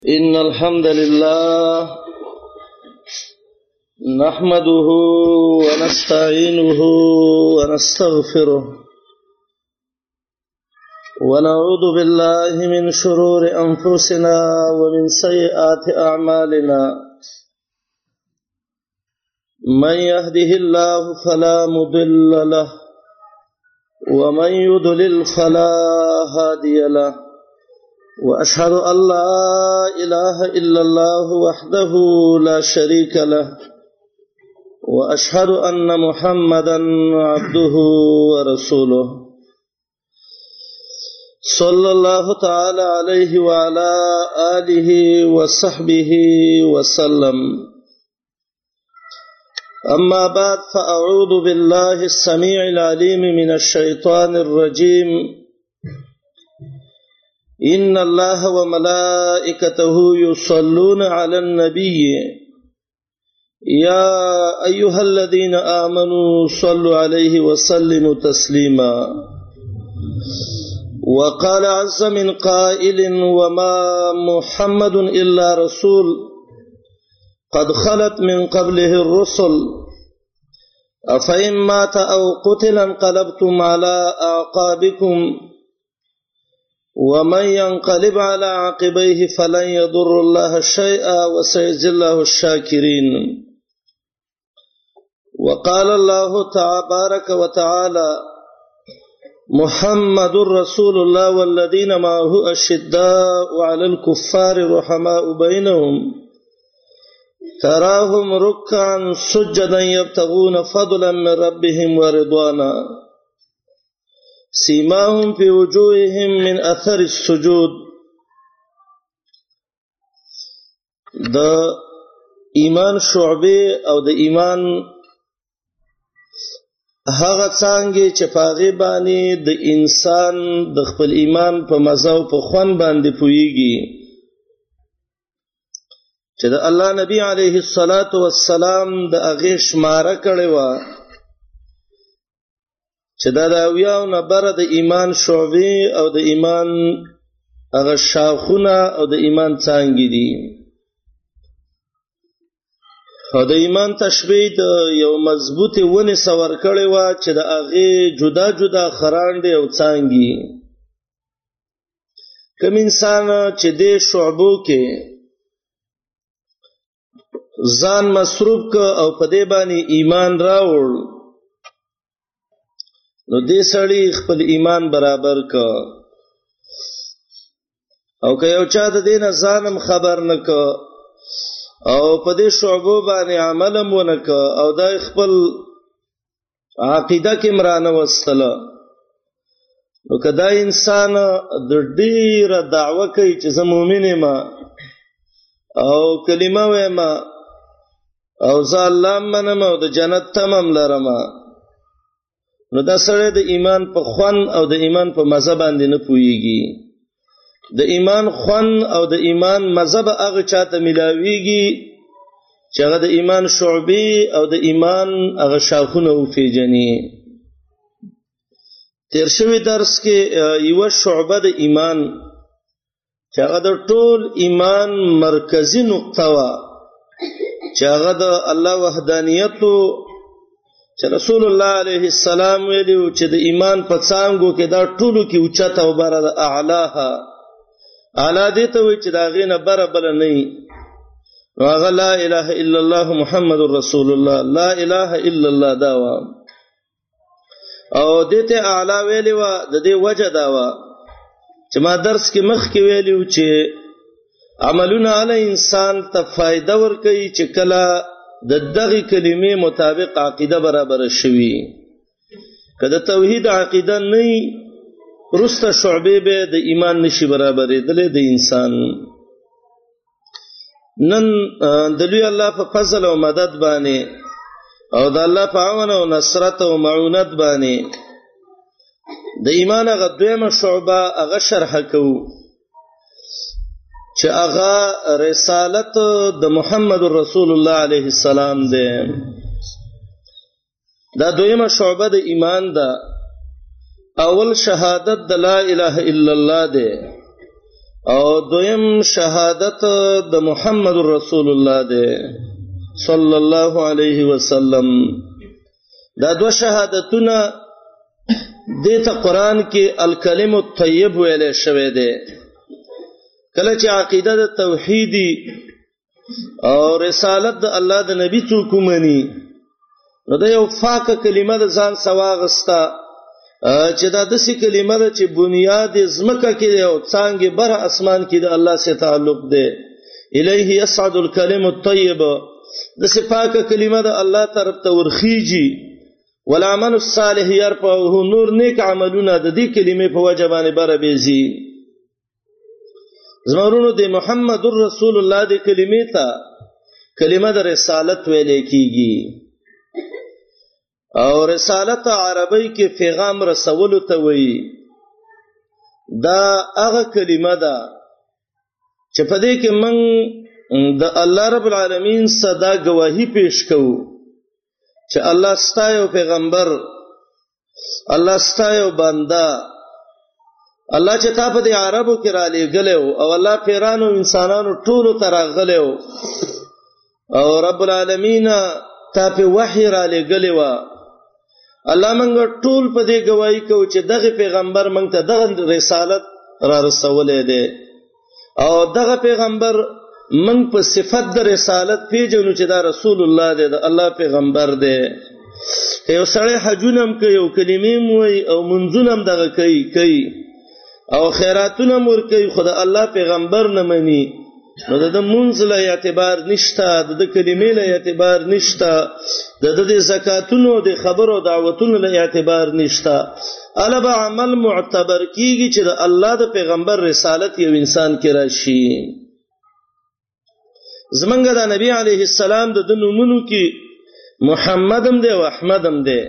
إن الحمد لله نحمده ونستعينه ونستغفره ونعوذ بالله من شرور أنفسنا ومن سيئات أعمالنا من يهده الله فلا مضل له ومن يضلل فلا هادي له وأشهد أن لا إله إلا الله وحده لا شريك له وأشهد أن محمدا عبده ورسوله صلى الله تعالى عليه وعلى آله وصحبه وسلم. أما بعد فأعوذ بالله السميع العليم من الشيطان الرجيم. إن الله وملائكته يصلون على النبي يا أيها الذين آمنوا صلوا عليه وسلموا تسليما. وقال عز من قائل وما محمد إلا رسول قد خلت من قبله الرسل أفإن مات أو قتل انقلبتم على أعقابكم ومن ينقلب على عقبيه فلن يضر الله شيئا وسيجزي الله الشاكرين. وقال الله تبارك وتعالى محمد رسول الله والذين معه أشداء على الكفار رحماء بينهم تراهم ركعا سجدا يبتغون فضلا من ربهم ورضوانا سيماهم في وجوههم من أثر السجود. د ایمان شعبه او د ایمان هغه څنګه چې پاغي باندې د انسان د خپل ایمان په مزه او په خوان باندې پويږي چې د الله نبی عليه الصلاة والسلام د هغه شماره کړي و چې دا اویاو نه بر د ایمان شعبه او د ایمان هغه شاخونه او د ایمان څنګه دي. او د ایمان تشبیه د یو مضبوطه ونی سور کړي و چې د هغه جدا جدا خراندې او څنګه کوم انسان چې د شعبو کې ځان مصروف ک او په دې باندې ایمان راوړ نو دې سړی خپل ایمان برابر کا او که یو چا د دینه ځانم خبر نک او په دې شعبو باندې عملم ونک او د خپل عقیده کې مرانه وستله نو کدا انسان د ډیره دعوه کوي چې زه مؤمن یم او کلمه وایم او زه الله منم او د جنت تمام لرم نو دا سره د ایمان په خوان او د ایمان په مزه باندې نه پويږي. د ایمان خوان او د ایمان مزه به هغه چاته ملاويږي چې هغه د ایمان شعبي او د ایمان هغه شاخونه او پیجنې. تیر شوی درس کې یو شعبه د ایمان چې هغه د ټول ایمان مرکزی نقطه وا چې هغه د الله وحدانیت چې رسول الله علیه السلام ویلو چې د ایمان په څنګه کې دا ټولو کې اوچته او بره د اعلاها اعلی دې ته وي چې دا غینه بره بل نه هغه لا اله الا الله محمد رسول الله لا اله الا الله دا وا او دې ته اعلی ویلو د دې وجه دا وا چې ما درس کې مخ کې ویلو چې عملونه علی انسان ته فائدہ ورکړي چې کله د دغه کلمې مطابق عقیده برابر شوي. کله توحید عقیده نه رسته شعبه به د ایمان نشي برابرې دلې د انسان. نن د لوی الله په فضل او مدد باندې او د الله په عون او نصرت او معونت باندې د ایمان هغه دویمه شعبه هغه شرح کوو چې هغه رسالت د محمد رسول الله علیه السلام ده. دا دویمه شعبه د ایمان ده. اول شهادت د لا اله الا الله ده او دویم شهادت د محمد رسول الله دی صلی الله علیه وسلم. دا دو شهادتونه دته قران کې الکلم الطیب ویل شوی دی. کله چې عقیده د توحیدی او رسالت د الله د نبی څوک مني نو دا یو فاکه کلمه د ځان سواغستا چې دا داسې کلمه ده چې بنیاد زمکه کې او څنګه بر اسمان کې د الله سره تعلق دی. الیه یصعد الکلم الطیب د صفاکه کلمه د الله طرف ته ورخیږي. والعمل الصالح يرفعه نور نیک عملونه د دې کلمې په وجه باندې بر بيزي. زمرونو د محمد رسول الله د کلمې ته کلمه د رسالت ویل کیږي. او رسالت عربی کې پیغام رسول ته وایي. دا هغه کلمه ده چې په دې کې من د الله رب العالمین صدا گواہی پیش کوو چې الله ستایو پیغمبر، الله ستایو بنده، الله چې تا په دې عربو کې را لېږلو او الله پیرانو انسانانو ټولو ته راغلو او رب العالمین تا په وحی را لېږلو. الله مونږ ټول په دې گواہی کوو چې دغه پیغمبر مونږ ته دغه رسالت را رسولې ده او دغه پیغمبر مونږ په صفت د رسالت پیژنو چې دا رسول الله دی، د الله پیغمبر دی. یو سړی حجونم کوي او کلمې موي او منځونم دغه کوي او خیراتونه مور کوي، خدای الله پیغمبر نه مني نو د منځ له اعتبار نشته، د کلمې له اعتبار نشته، د زکاتونو د خبرو دعوتونو له اعتبار نشته. البا عمل معتبر کیږي چې د الله د پیغمبر رسالت یو انسان کې راشي. زمونږ د نبی علیه السلام د نومونو کې محمدم دی او احمدم دی.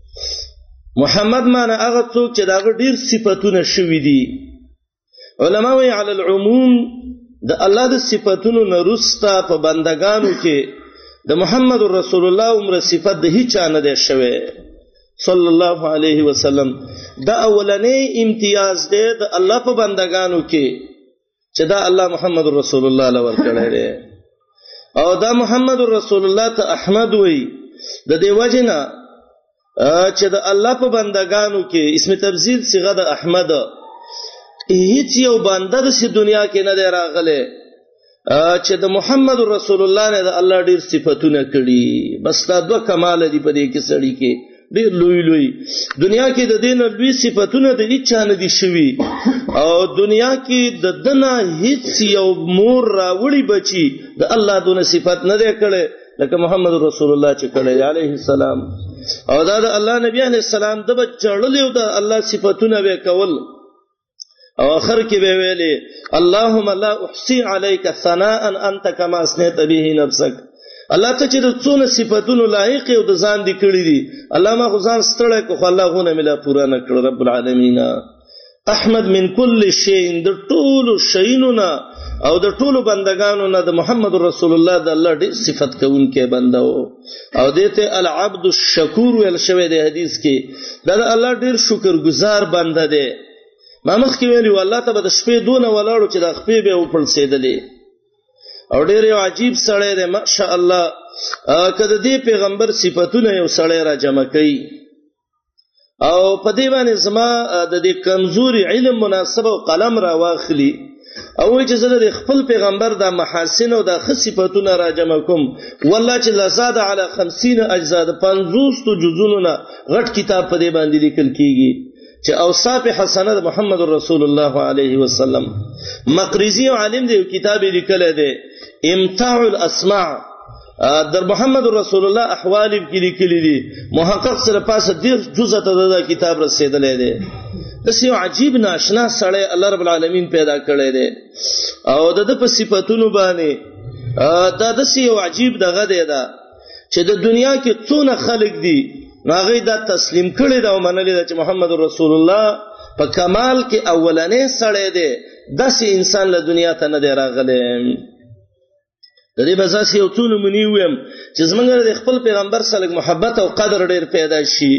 محمد معنی هغه څوک چې داغه ډیر صفاتونه شوي دي. علما وی علی العموم د الله د صفاتونو نرستا په بندگانو کې د محمد رسول الله عمر صفات د هیڅ نه ده شوی صلی الله علیه وسلم. دا اولنې امتیاز دی د الله په بندگانو کې چې دا الله محمد رسول الله لور کړی دی. او دا محمد رسول الله ته احمد وی د دې وجنه چې د الله په بندگانو کې اسم تبذیل صيغه د احمد هیڅ یو بنده د دنیا کې نه دی راغله چې د محمد رسول الله نه د الله ډیر صفاتونه کړي. بس دا دوه کمال دي په دې کې سړی کې ډیر لوی دنیا کې د دین لوی صفاتونه د هیڅ نه دي شوي او دنیا کې د دنه هیڅ یو مور راوړي بچي د الله دونه صفات نه دی کړي لکه محمد رسول الله چې کړي علیه السلام. او دا د الله نبی علیه السلام د بچړلې د الله صفاتونه وکول او اخر کې به ویلي اللهم لا احصي عليك ثناء انت كما اثنيت به نفسك. الله ته چې د څونه صفاتونو لایق او د ځان دي کړی دي الله ما خو ځان ستړی کو الله غونه ملا پورا نه کړ. رب العالمین احمد من كل شيء د ټولو شینونه او د ټولو بندگانو نه د محمد رسول الله د الله ډېر صفات کوونکې بنده او دته العبد الشکور ول شوی د حدیث کې دا الله ډېر شکرګزار بنده دی. ما مخکې ویلو الله ته د شپې دونه ولاړو چې د خپې به وپړسېدلې او ډېر یو عجیب سړی دی ماشاء الله. کله دې پیغمبر صفاتونه یو سړی را جمع کوي او په دې باندې زما د دې کمزوري علم مناسبه او قلم را واخلي او چې زه د خپل پیغمبر د محاسن او د صفاتونه را جمع کوم والله چې لزاد علی 50 اجزاء د 50 جزونو نه غټ کتاب په دې باندې لیکل کیږي چې اوصاف حسنه د محمد رسول الله علیه وسلم. مقریزی عالم دی کتاب لیکل دی امتاع الاسماع در محمد رسول الله احوال کې لیکل دي. محقق سره پاسه ډیر جزء ته د کتاب رسیدلې دی. داسې یو عجیب ناشنا سړی الله رب العالمین پیدا کړی دی او د په صفاتونو باندې دا داسې یو عجیب دغه دی دا چې د دنیا کې څونه خلک دي هغه دا تسلیم کړي دا او منلي دا چې محمد رسول الله په کمال کې اولنې سړی دی. داسې انسان له دنیا ته نه دی راغلی. د دې بزاس یو څونه منی ویم چې زمونږ د خپل پیغمبر سره محبت او قدر ډیر پیدا شي.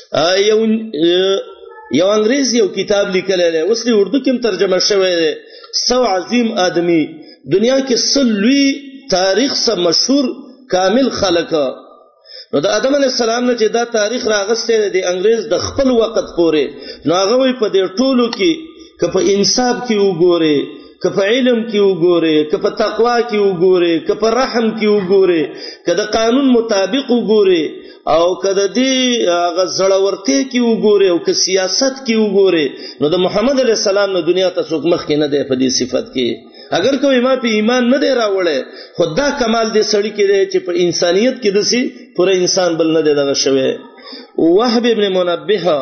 یو انګریزي یو کتاب لیکلی دی اوس له اردو کې ترجمه شوی دی سو عظیم آدمی دنیا کې سلوی تاریخ سره مشهور کامل خلک نو د آدم علی السلام نه چې دا تاریخ راغسته دی انګريز د خپل وخت پورې نو هغه وي په دې ټولو کې که په انصاف کې وګوره که په علم کې وګوره که په تقوا کې وګوره که په رحم کې وګوره که د قانون مطابق وګوره او که د دې هغه زړورتیا کې وګوره او که سیاست کې وګوره نو د محمد علی السلام نه دنیا ته څوک مخ کې نه دی په دې صفت کې اگر کوئی ما په ایمان نه دی راوړی خدا کمال دې سړی کې دی چې په انسانیت کې دسي پوره انسان بل نه دی دغه شوی وهب ابن منبه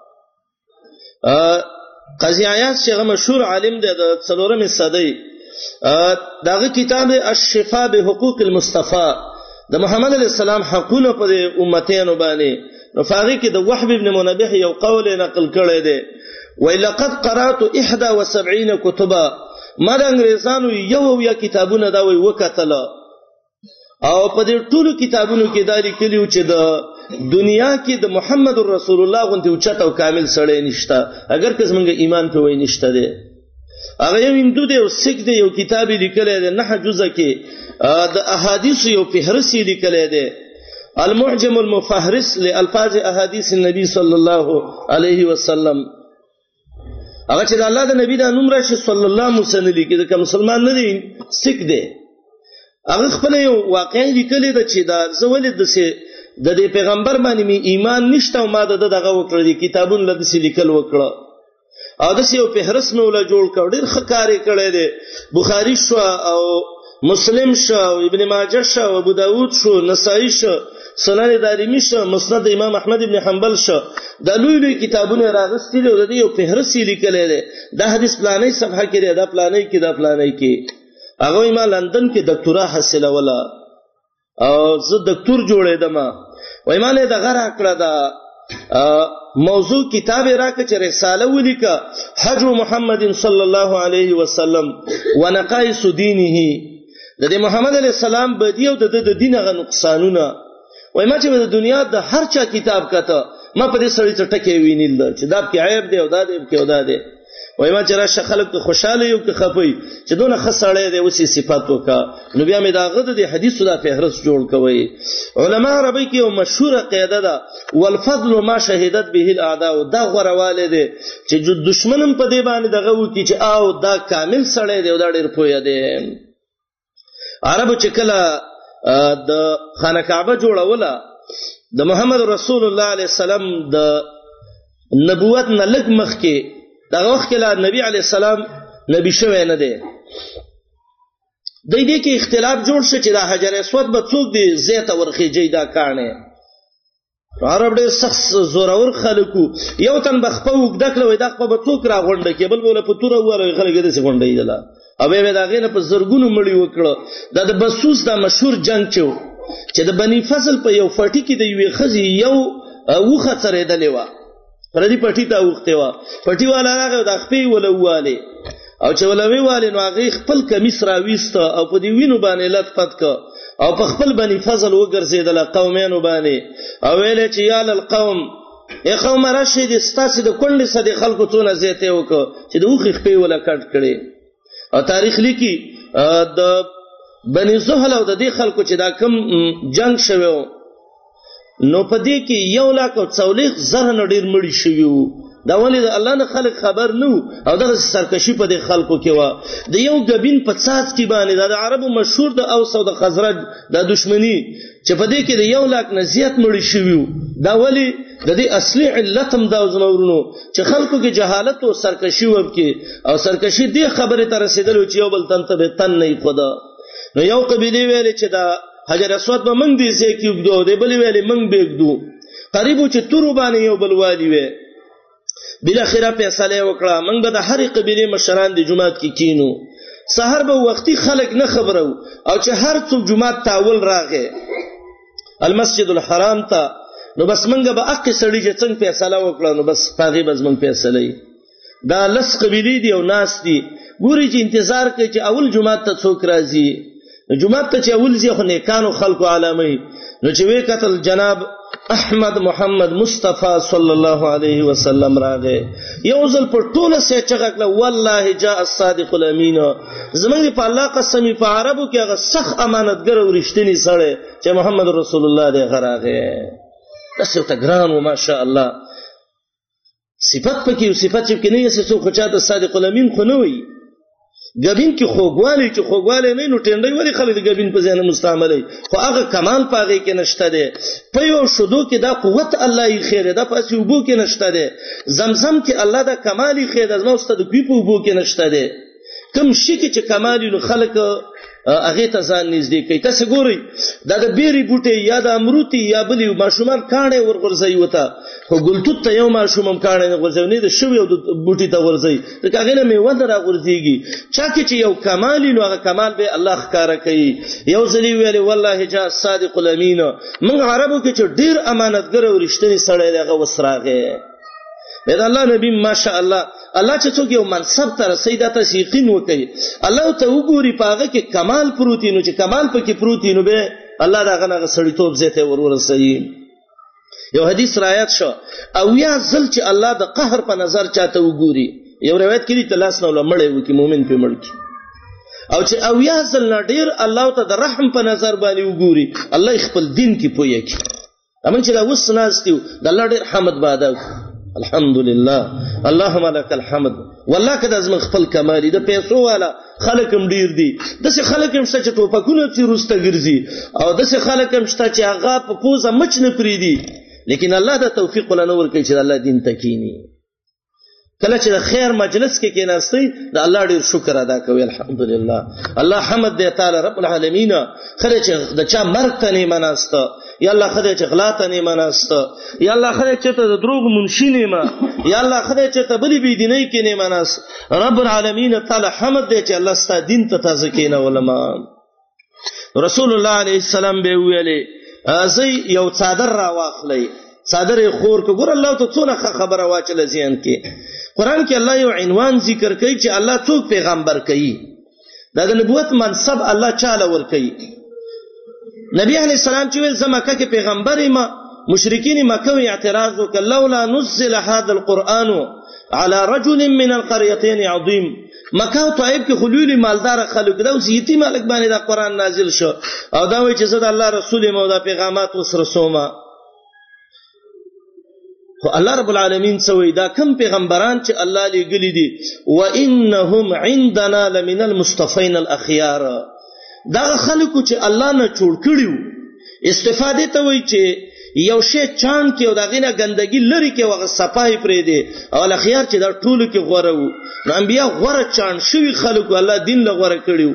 قاضی عیاض چې مشهور عالم دی د 4 صدی داغه کتاب الشفاء بحقوق المصطفى د محمد علی السلام حقونه په امتانو باندې نو فقې کې د وهب ابن منبه یو قول نقل کړی دی ولقد قرات 71 كتبا ما د انګريزانو یو یا کتابونه دا وی وکتل او په دې ټولو کتابونو کې دا لیکلیو چې د دنیا کې د محمد رسول الله غونډه او چته او کامل سړی نشته اگر که زمونږ ایمان په وای نشته دی هغه یو هندو دی او سیک دی یو کتاب لیکلی دی 9 جزء کې د احادیث یو فهرست لیکلی دی المعجم المفهرس لالفاظ احاديث النبي صلى الله عليه وسلم هغه چې الله د نبی د نوم راشي صلی الله علیه وسلم لیکي د مسلمان نه دی سیک دی هغه خپل یو واقعي لیکلی د چې دا زولید د سه د دې پیغمبر باندې می ایمان نشته او ما دغه وکړه دي کتابونه د سه لیکل وکړه او د سه یو فهرست مې ولا جوړ کړ ډیر خکارې کړي دي بخاری شو او مسلم شو ابن ماجه شو ابو داود شو نسائی شو سنن دارمی شو مسند امام احمد ابن حنبل شو د لوی لوی کتابونه راغستلي او د یو فهرست لیکل دي د حدیث پلانې صفحه کې دا پلانې کې دا پلانې کې هغه ما لندن کې ډاکټرا حاصله ولا او زه ډاکټر جوړېدم وای مالې د غره کړه دا موضوع کتاب راکه چې رساله ولیکه حج محمد صلی الله علیه وسلم ونقائص دینه د محمد علی السلام بدیو د دین غو نقصانونه وای ما چې د دنیا د هر چا کتاب کته ما په دې سړی څه ټکی وینیل چې دا کې عیب دی او دا دی کې او دا دی وای ما چې را شخلک خوشاله یو کې خپي چې دونه خسړې دی اوسې صفات وکا نو بیا مې دا غد د حدیثو دا فهرست جوړ کوي علما عربی کې یو مشهوره قاعده ده والفضل ما شهدت به الاعداء دا غورواله دي چې دشمنم په دې باندې دغه وکی چې او دا کامل سړی دی او دا ډیر پوهه دی عربو چې کله د خانه کعبه جوړوله د محمد رسول الله علیه السلام د نبوت نه لګ مخ کې دا وخت کې لا نبی علی السلام نبی شوی نه دی د دې کې اختلاف جوړ شو چې دا حجر اسود به څوک دی زیته ورخیږي دا کانه عرب ډېر سخت زورور خلکو یو تن بخپو وګدکله وای دا په څوک راغونډه کې بل بوله په تور وره خلک دې څنګه دیدله او به دا غینه په زرګونو مړی وکړه دا د بسوس دا مشهور جنگ چې د بنی فضل په یو فټی کې د یوې خزي یو وخه سره و پردي پټی ته وخته و پټی والا راغی د خپې ولواله او چې ولوي والي نو هغه خپل کمیس راويسته او په دی وینو باندې لټ پټ ک او په خپل بنی فضل وګرځیدل قومینو باندې او ویل چې یا القوم ای قوم راشد استاسو د کندې سده خلکو څونه زیته وک چې د وخې خپې ولا کټ کړي او تاریخ لیکي د بنی زهل او د دې خلکو چې دا کم جنگ شوه نو پدې کې 1,40,000 نډیر مړی شویو دا ولې د الله نه خلق خبر نو او دغه سرکشي په دې خلکو کې و د یو غبین په څاڅ کې باندې د عربو مشهور د اوس او د خزرج د دښمنی چې پدې کې د 1,00,000 نه زیات مړی شویو دا ولې د دې اصلي علت هم دا زنورونو چې خلکو کې جهالت او سرکشي وبکي او سرکشي دې خبره ته رسیدل چې یو بل تن ته تن نه خدا نو یو قبيله ویل چې دا حجر اسود به من دي سې کې وګدو دی بل ویلې من بګدو قریبو چې تورو باندې یو بل والی وې بل اخره فیصله وکړه من به د هر قبيله مشران د جمعات کې کینو سحر به وختي خلک نه خبرو او چې هر څو جمعات تاول راغې المسجد الحرام ته نو بس منګه به اقی سړی چې څنګه فیصله وکړه نو بس پاغي بس من فیصله دا لس قبيله دي او ناس دي ګوري چې انتظار کوي چې اول جمعات ته څوک راځي جمعات ته چې اول ځي خو نیکانو خلکو عالمي نو چې وی قتل جناب احمد محمد مصطفی صلی الله علیه وسلم راغه یو ځل په ټوله سه چغکله والله جاء الصادق الامین زمونږ په الله قسمی په عربو کې هغه سخت امانتګر او رښتینی سره چې محمد رسول الله دې غراغه تاسو ته ګران و ماشاء الله صفات پکې صفات چې کني څه خو چاته صادق الامین خو نه وي غبین کې خوګوالی چې خوګوالی نه نو ټنډي ولی خلک غبین په ځای نه مستعملي خو هغه کمال پاږي کې نشته ده په یو شودو کې دا قوت الله یې خیره ده پس یو بو کې نشته ده زمزم کې الله دا کمالي خیره ده نو ستاسو په بو کې نشته ده کوم شي کې چې کمالي نو خلک هغه ته ځان نږدې کوي تاسو ګورئ دا د بیري بوټي یا د امروتي یا بلی ماشومان کانه ورغورځي وته خو ګلتوت ته یو ماشومم کانه ورغورځي نه د شوی او د بوټي ته ورځي دا هغه نه میوه درا ورځيږي چا کې چې یو کمال نو هغه کمال به الله ښکارا کوي یو ځلی ویلي والله جاء صادق الامین موږ عربو کې چې ډیر امانتګر او رښتینی سړی دی هغه وسراغه دا الله نبی ماشاء الله الله چې څوک یو منصب ته رسید تاسو یقین وکړي الله ته وګوري پاغه کې کمال پروتي نو چې کمال پکې پروتي نو به الله دا غنغه سړیتوب زته ورورسي یو حدیث روایت شو او یا ځل چې الله د قهر په نظر چاته وګوري یو روایت کې تلاس نو لمړې وکي مؤمن په مړکی او چې او یا ځل نډیر الله ته د رحم په نظر باندې وګوري الله خپل دین کې پوي کی امن چې دا وسناستیو د الله ډیر حمد بادا الحمدلله اللهم لك الحمد والله کدا زما خپل کمالي د پیسو والا خلکم ډیر دي دسه خلکم شته چې ټوپکونه چې روسته ګرځي او دسه خلکم شته چې هغه په پوزه مچ نه پریدي لیکن الله د توفیق ولا نور کوي چې الله دین تکینی کله چې خیر مجلس کې کېناستي د الله ډیر شکر ادا کوي الحمدلله الله حمد دې تعالی رب العالمین خره چې د چا مرګ ته نه مناسته یا الله خره چې غلط نه مناسته یا الله خره چې ته د دروغ منشي نه ما یا الله خره چې ته بلی بی دیني کې نه مناس رب العالمین تعالی حمد دې چې الله ست دین ته تازه کینه علماء رسول الله علیه السلام به ویلي ازي یو صادر را واخلې صادر خور کو ګور الله ته څونه خبره واچل ځین کې قران کې الله یو عنوان ذکر کوي چې الله څوک پیغمبر کوي دا د نبوت منصب الله چاله ور کوي نبی علیہ السلام چې ول زمکه کې پیغمبر ما مشرکین مکه اعتراض وکړ لولا نزل هذا القران على رجل من القريتين عظيم مکه او طائف کې خلول مالدار خلک دا اوس یتیم مالک باندې دا قران نازل شو او دا وایي چې زه د الله رسول مو دا پیغامات وسرسومه الله رب العالمین سوی دا کم پیغمبران چې الله لګلی دي وانهم عندنا لمن المصطفین الاخيار دا خلکو چې الله نه جوړ کړیو استفاده ته وای چې یو شی چان کې او دا غینه ګندګي لري کې وغه صفای پرې دي او الاخيار چې دا ټولو کې غوړه وو نو انبیا غوړه چان شوی خلکو الله دین له غوړه کړیو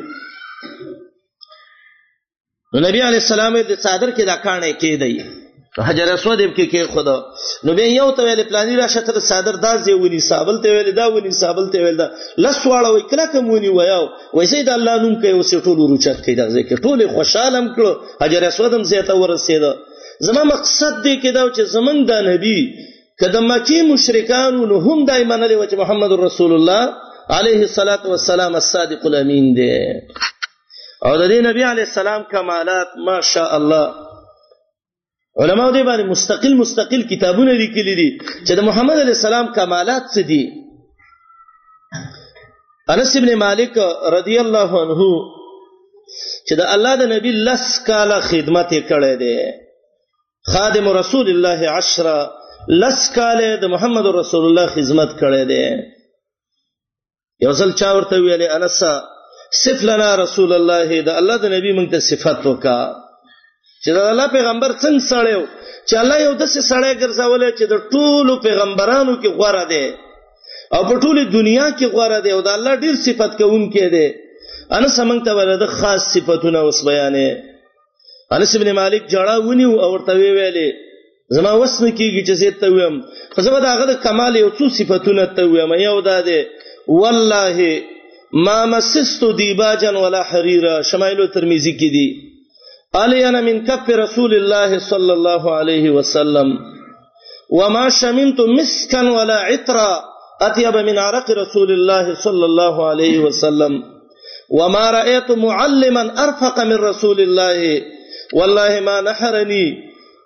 نو نبی علی السلام دې صادر کې دا کانه کې دی حجر اسود کې خدا نو به یو ته ویل پلاني راشه تر صادر داز یې ونی صابل ته ویل دا ونی صابل ته ویل دا لسواړه وای کله کومونی وایو وایسې د الله نوم کوي اوس ټول ورچت کوي دا ځکه ټول خوشالم کړو حجر اسود هم زیاته ورسېد زما مقصد دی کې دا چې زمنګ د نبی کله مکی مشرکان نو هم دایمه نه لوي چې محمد رسول الله عليه الصلاه والسلام الصادق الامین دی او د دې نبی عليه السلام کمالات ماشاء الله علماء دې باندې مستقل کتابونه لیکلي دي چې د محمد علی السلام کمالات څه دي انس ابن مالک رضی الله عنه چې د الله د نبی لس کاله خدمت کړې ده خادم رسول الله 10 لس کاله د محمد رسول الله خدمت کړې ده یو ځل چا ورته ویلې انس صف لنا رسول الله د الله د نبی موږ ته صفات وکا چې دا الله پیغمبر څنګه سړیو چې الله یو داسې سړی ګرځولې چې د ټولو پیغمبرانو کې غوړه دی او په ټولې دنیا کې غوړه دی او د الله ډیر صفات کوونکی دی انس موږ ته ولله خاص صفاتونه اوس بیانې انس ابن مالک جړه ونیو او ورته ویلې زما وسنه کیږي چې زه ته ویم خو زما داغه د کمال یو څو صفاتونه ته ویم یو دا دی والله ما مسست دیباجا ولا حریرا شمائل ترمذی کې دی علي أنا من كف رسول الله صلى الله عليه وسلم وما شممت مسكا ولا عطرا أطيب من عرق رسول الله صلى الله عليه وسلم وما رأيت معلما أرفق من رسول الله والله ما نحرني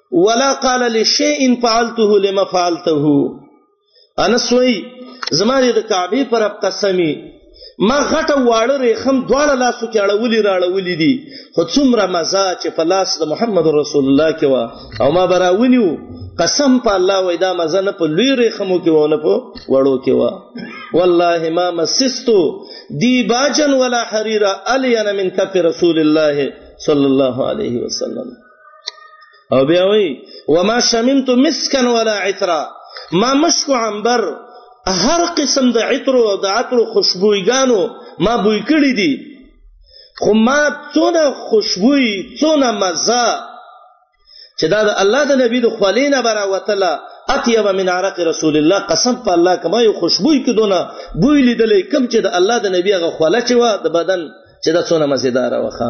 ولا قال لشيء فعلته لما فعلته. انس وی زماره د کعبه پر قسمی ما غټه واړه ریخم دواړه لاسو کې اړولې راړولې دي، خو څومره مزه چې په لاس د محمد رسول الله کې وا او ما براونیو قسم په الله وای دا مزه نه په لوی ریخمو کې و نه په وړو کې وا. والله ما مسستو دیباجن ولا حریرا الین من کف رسول الله صلی الله علیه وسلم. او بیا وی وما شممت مسکا ولا عطرا، ما مشک عنبر هر قسم د عطر او د عطر خوشبوګانو ما بوی کړی دي، خو ما څونه خوشبوئی څونه مزه چې دا د الله د نبی د خلینا برا وتلا اطيب من عرق رسول الله. قسم په الله کما یو خوشبوئی کې دونه بوی لیدلې کم چې د الله د نبی هغه خله چې وا د بدن چې دا څونه مزیدار وخا.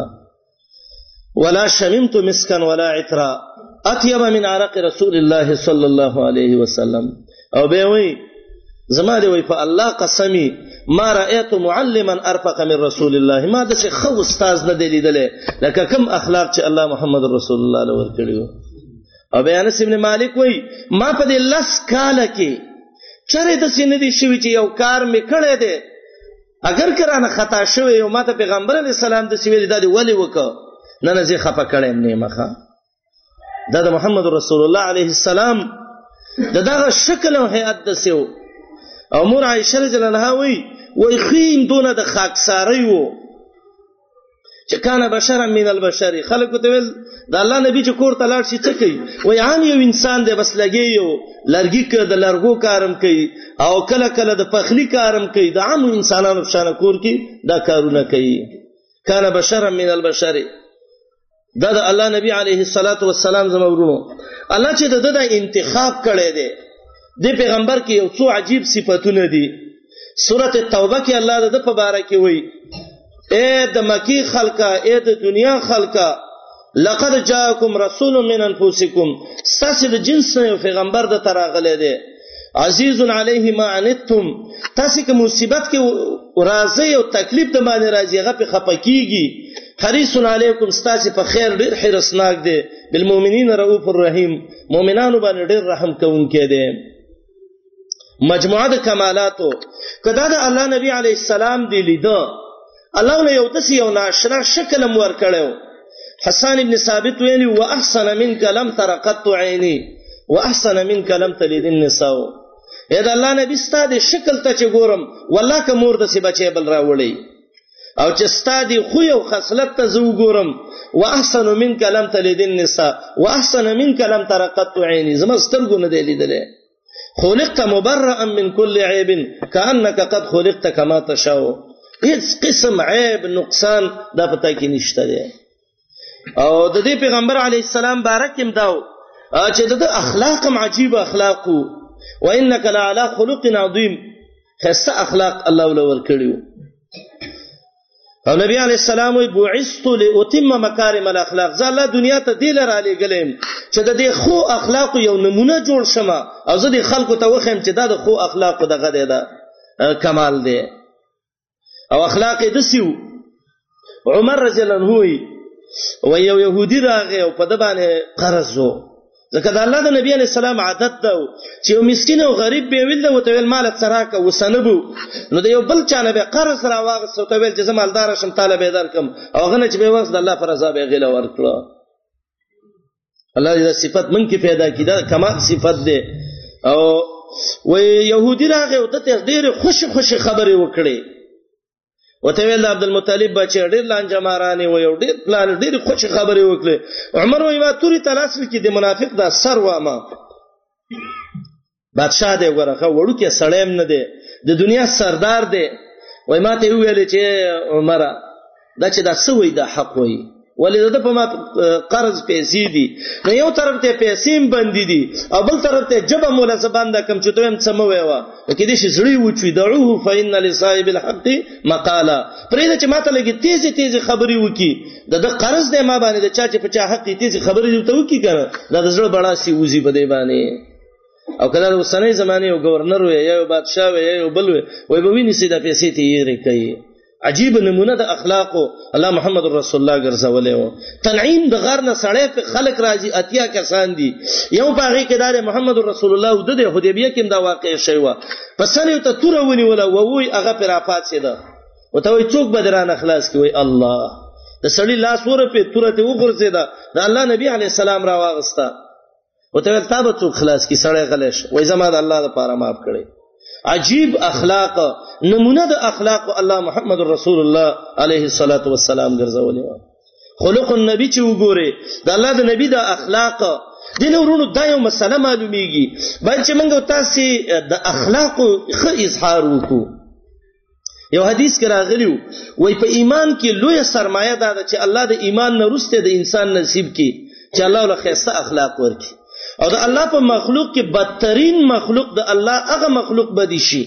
ولا شممت مسكا ولا عطرا اطيب من عرق رسول الله صلى الله عليه وسلم. او به وی زما دی وی په الله قسمی ما رأيت معلما ارفق من رسول الله، ما د څه خو استاد نه دی لیدلې لکه کوم اخلاق چې الله محمد رسول الله له ور کړیو. او بیان ابن مالک وی ما په دې لس کال کې چرې د سینې دی شوی چې یو کار می کړی دی، اگر کرانه خطا شوی یو ماته پیغمبر علی السلام د سویل د ولی وک نه نه زه خپه کړم نه مخه. دا د محمد رسول الله علیه السلام دغه شکل او هيئت د سیو. او مور عائشہ رضی الله عنها وی خیم دونه د خاکساری وو چې کانه بشرا من البشر. خلکو ته ویل د الله نبی چې کور ته لاړ شي څه کوي؟ وای عام یو انسان دی بس لګي یو لرګي کې د لرګو کارم کوي او کله کله د پخلی کارم کوي، د عام انسانانو په شان کور کې دا کارونه کوي. کانه بشرا من البشر دا د الله نبی علیه الصلاۃ والسلام زمورونو الله چې د انتخاب کړي دی د پیغمبر کې یو څو عجیب صفاتونه دي. سورۃ التوبه کې الله د په باره کې وایي اے د مکی خلقا اے د دنیا خلقا لقد جاءکم رسول من انفسکم، تاسو د جنس نه پیغمبر د تراغله دی عزیز علیه ما عنتم، تاسو کې مصیبت کې راځي او تکلیف د باندې راځي هغه په خپکیږي. حریص علیکم، تاسو په خیر ډیر حرسناک دی، بالمؤمنین رؤوف الرحیم، مؤمنانو باندې ډیر رحم کوونکی دی. مجموعه د کمالاتو کدا د الله نبی علی السلام دی لیدو الله له یو تاسو یو ناشنا شکل مور کړو. حسان ابن ثابت ویلی واحسن منك لم تر قط عيني واحسن منك لم تلد النساء. اې دا الله نبی ستاسو شکل ته چې ګورم والله که مور د سی بچي بل راوړي، او چې ستاسو خو یو خصلت ته زو ګورم واحسن منك لم تلد النساء واحسن منك لم تر قط عيني، زما سترګو نه دی لیدلې. خلقت مبرئا من كل عيب كأنك قد خلقت كما تشاء، هیڅ قسم عیب نقصان دا پتا کې نشته دی. او د دې پیغمبر علی السلام بارکم داو چې د اخلاق عجیب اخلاقو وانك لعلى خلق عظیم، خاصه اخلاق الله ولور کړیو. او نبی علی السلام وی بعثت لاتم مکارم الاخلاق، زه دنیا ته دی لر علی ګلم چې د دې خو اخلاق یو نمونه جوړ شمه او زه د خلکو ته وخم چې دا د خو اخلاق دغه دی دا کمال دی. او اخلاق د سیو عمر رضی الله عنه وی یو يهودي راغی او په د باندې قرض وو، ځکه د الله د نبی علی السلام عادت ده چې یو مسکین او غریب به ویل او ته ویل مال سراکه وسنبو، نو د یو بل چانه به قرض را واغسته او ته ویل چې زمالدار شم طالب درکم او غنه چې به وخت د الله پر رضا به غیله ورکړه. الله دې صفات من کې پیدا کړه کمال صفات ده. او وی يهودي راغی او ته ډېر خوشي خبرې وکړي وته ویل عبد المطلب بچی ډېر لانجمارانی و یو ډېر پلان ډېر خوشي خبرې وکړي. عمر وی ما توري تلاسل کې د منافق دا سر و ما بادشاہ دی ورخه وړو کې سړیم نه دی د دنیا سردار دی. وای ما ته ویل چې عمر دا چې دا سوي دا حق وای ولې د په ما قرض پیسې دي، نو یو طرف ته پیسې باندې دي او بل طرف ته جبه مولا زبان دا کم چې دویم سموي وا کې دې شي زړی وچوي دعوه فإن لصاحب الحق مقالا. پرې دا چې ماته لګي تیزه خبري وکي د قرض دې ما باندې د چا چې په چا حق تیزه خبري ته وکي کنه دا د زړه بڑا سی وزي په دې باندې. او کله د وسنۍ زمانه یو گورنر وي یا یو بادشاہ وي یا یو بل وي به ویني سي د پیسې ته یې کوي عجیب نمونه د اخلاقو الله محمد رسول الله ګرځولې و. تنعیم د غار نه سړی په خلق راځي، اتیا کسان دي، یو باغی کې دار محمد رسول الله د حدیبیه کې دا واقع شوی و. پسنه ته تور ونیوله ووی هغه پر افات سي ده وته وي څوک بدران اخلاص کوي الله د سړی لاس ور په تورته وګرځیدا د الله نبی علی السلام را واغستا وته تابه څوک خلاص کی سړی غلش وای زما د الله لپاره معاف کړي. عجیب اخلاق نمونه د اخلاق الله محمد رسول الله علیه الصلاۃ والسلام ګرځولې و. خلق النبی چې وګوره د الله د نبی د اخلاق دین ورونو دا یو مسله معلومیږي باید چې موږ تاسو د اخلاق خو اظهار وکړو. یو حدیث کې راغلی وای په ایمان کې لوی سرمایه ده چې الله د ایمان نه وروسته د انسان نصیب کی چې الله له خیسته اخلاق ورکړي، او د الله په مخلوق کې بدترین مخلوق د الله هغه مخلوق بدی شي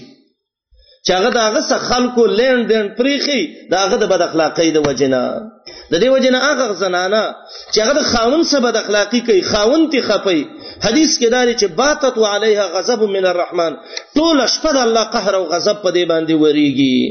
چې هغه دغه څخه خلکو لین دین پریخي دغه د بد اخلاقۍ د وجنه د دې وجنه هغه زنانه چې هغه د خاون سره بد اخلاقی کوي، خاون تی خپي. حدیث کې داري چې باتت علیها غضب من الرحمن، ټول شپه د الله قهر او غضب په دې باندې وریږي.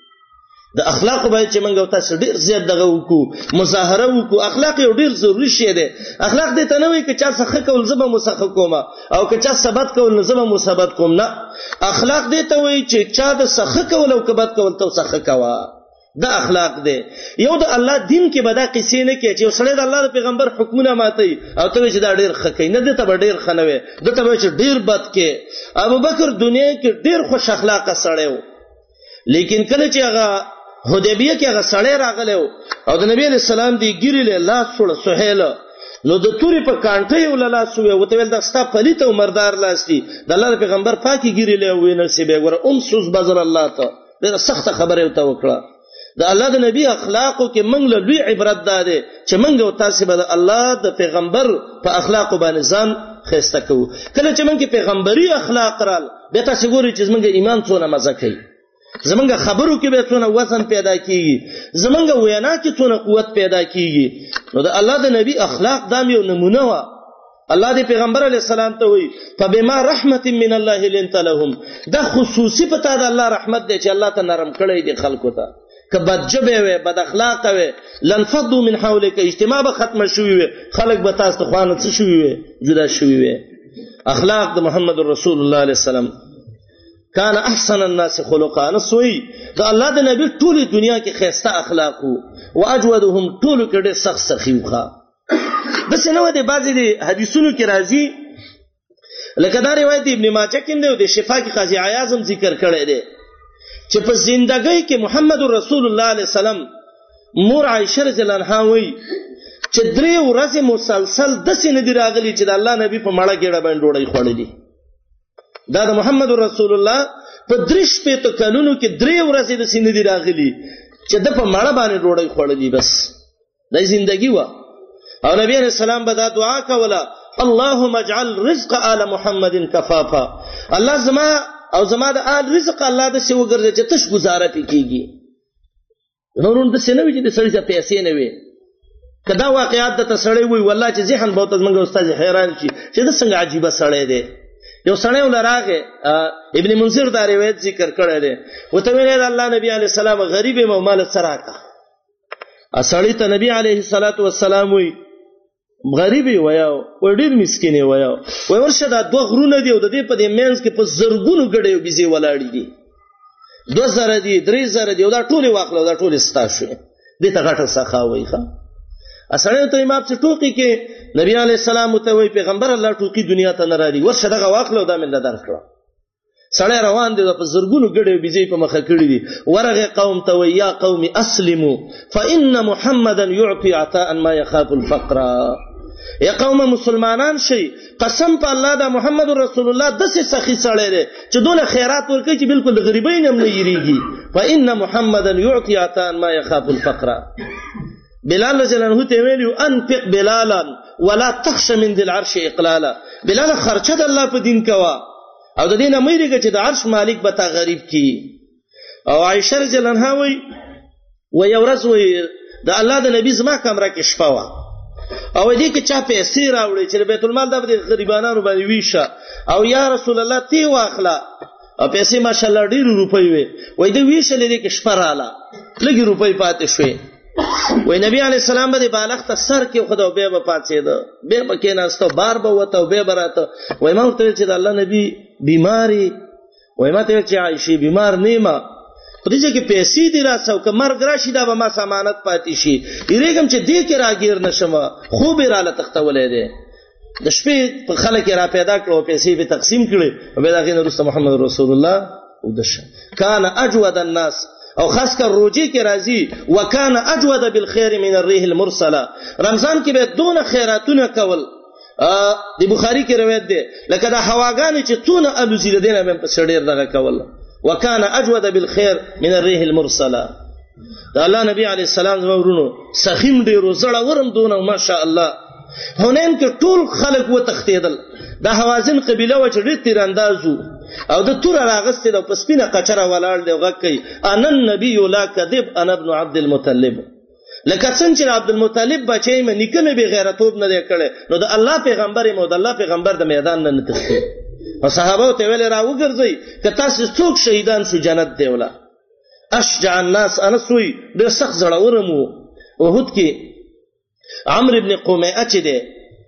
د اخلاق باید چې موږ تاسو ډیر زیات دغه وکړو، مظاهره وکړو. اخلاق یو ډیر ضروري شی دی. اخلاق دې ته نه وایي چې چا څخه کول زبه مسخه کوما او که چا ثبت کول نه زبه مثبت کوم، نه. اخلاق دې ته وایي چې چا د څخه کول او کبد کول ته څخه کوا. دا اخلاق دی. یو د الله دین کې به دا قصې نه کې چې سړی د الله د پیغمبر حکمونه ماتي او ته چې دا ډیر خکې نه دي ته ډیر خنوي د ته چې ډیر بد کې. ابوبکر دنیا کې ډیر خوش اخلاقه سړی و، لیکن کله چې هغه حدیبیه کې هغه سړی راغلی او د نبی علیہ السلام دی ګیری له لاس سره سهیل نو د توري په کانټه یو له لاس وې وته ول دا ستا پلیت او مردار لاس دی د الله پیغمبر پاکي ګیری له وې نصیب غره سوز بازر الله ته دا سخت خبره وته وکړه. د الله د نبی اخلاقو کې موږ له لوی عبرت ده چې موږ او تاسو به الله د پیغمبر په اخلاقو باندې ځان خسته کوو. کله چې موږ پیغمبري اخلاق رال به تاسو ګورئ چې موږ ایمان څونه مزه کوي، زمونږ خبرو کې به څونه وزن پیدا کیږي، زمونږ وینا کې څونه قوت پیدا کیږي. نو د الله د نبی اخلاق دا یو نمونه و. الله د پیغمبر علی السلام ته وی فبما رحمت من الله لنت لهم، دا خصوصي پتا د الله رحمت دی چې الله ته نرم کړی دی خلکو ته. کبد جبه وي بد اخلاق وي لنفضوا من حولك، اجتماع به ختم شوی وي، خلک به تاسو خوانه څه شوی وي، جدا شوی وي. اخلاق د محمد رسول الله علیه السلام کان احسن الناس خلقا، نسوی د الله د نبی ټول دنیا کې خیسته اخلاق او اجودهم ټول کې ډېر سخت سخیوخه. د سينو د بعضی د حدیثونو کې راځي لکه دا روایت ابن ماجه کې دی او د شفا کې قاضي اعظم ذکر کړی دی چې په زندګۍ کې محمد رسول الله علیه السلام مور عائشه رضی الله عنها وایي چې 3 ورځې مسلسل د سینې دی راغلي چې د الله نبی په مړه کې باندې ډوډۍ خوړلې. دا د محمد رسول الله په 3 کلونو کې 3 ورځې د سینې دی راغلي چې د په مړه باندې ډوډۍ خوړلې. بس د ژوندۍ و. او نبی علیہ السلام به دا دعا کوله اللهم اجعل رزق آل محمد کفافا، الله زما او زما د آل رزق الله د څه وګرځي چې تش گزاره پکېږي. نورون د څه نه وي چې د سړي څخه پیسې نه وي. کدا واقعیت د تسړی وي والله چې ذهن به تاسو منګه استاد حیران شي چې د څنګه عجیب سړی دی. یو سړی ولراغه ابن منذر دا روایت ذکر کړی دی وته ویل الله نبی علیہ السلام غریب مو مال سراکا اسړی ته نبی علیہ الصلوۃ والسلام وی غریب ویاو و ډیر مسکین ویاو و ورشه دا 2 غرونه دی او د دې په دې مینس کې په زرګونو غړې بيزي ولاړې دي 2000 دي 3000 دي او دا ټوله واخلو دا ټوله ستاسو دې ته غټه سخاوي ښا اسړی ته امام چې ټوکی کې نبی علیہ السلام ته وی پیغمبر الله ټوکی دنیا ته نه راځي ورشه دغه واخلو دا من ددر کړو. سړی روان دی په زرګونو غړې بيزي په مخه کړی دي ورغه قوم ته وی یا قوم اسلموا فان محمدا يعطي عطاء ما يخاف الفقر. یا قوم مسلمانان شي قسم په الله دا محمد رسول الله د څه سخی سړی دی چې دونه خیرات ورکړي چې بالکل د غریبۍ نه نه یریږي. فان محمدا يعطي عطاء ما يخاف الفقر. بلال رضی الله عنه ته ویلو انفق بلالا ولا تخش من ذي العرش اقلالا، بلال خرچه د الله په دین کوا او د دین امریکا چې د عرش مالک به تا غریب کی. او عائشه رضی الله عنها وی و یو ورځ وی د الله د نبی زما کمره کې شپه وا او دې کې چا پیسې راوړي چې بیت المال د غریبانو باندې ویشه او یا رسول الله تی واخلا او پیسې ماشاءالله ډیر روپۍ وي وای دې ویشه لري کې شپه رااله لګي روپۍ پاتې شوې. وای نبی علی السلام باندې بالغ ته سر کې خدا به په پاتېده، به پکې ناستو بار به وته به براته. وای ما ورته چې د الله نبی بیماری، وای ما ته چې عائشہ بیمار نیمه پرېږه کې پیسې دی راسو که مرګ راشي دا به ما ضمانت پاتې شي، یریګم چې دې کې راګیر نشم، خو به راله تختولې ده. د شپې په خلک را پیدا کړو، پیسې به تقسیم کړي، به دا غین رسول محمد رسول الله ودشه کان اجود الناس، او خاص کر روزي کې راځي وکانه اجود بالخير من الريح المرسله. رمضان کې به دونه خیراتونه کول. د بخاری کې روایت ده لکه دا هواګانې چې تونه الوزي دینه به په سړیر دغه کول. وکانه اجود بالخير من الريح المرسله. دا الله نبی علی السلام زمورونو سخیم ډیرو زړه ورم دونه ماشاء الله. هونین کې ټول خلک و تختیدل. دا حوازن قبیله و چې ډیر تیراندازو او د تور راغسته د پسپینه قچره ولاړ دی غکې ان النبي لا کذب انا ابن عبد المطلب. لکه څنګه چې عبد المطلب بچی مې نکنه به غیرتوب نه کړي، نو د الله پیغمبر مو د الله پیغمبر د میدان نه تخته. او صحابه ته ویل را وګرځي ک تاسو څوک شهیدان شو جنت دی ولا. اشجع الناس انا سوی د سخت زړه ورمو. وحد کې عمرو ابن قمیعه چې دی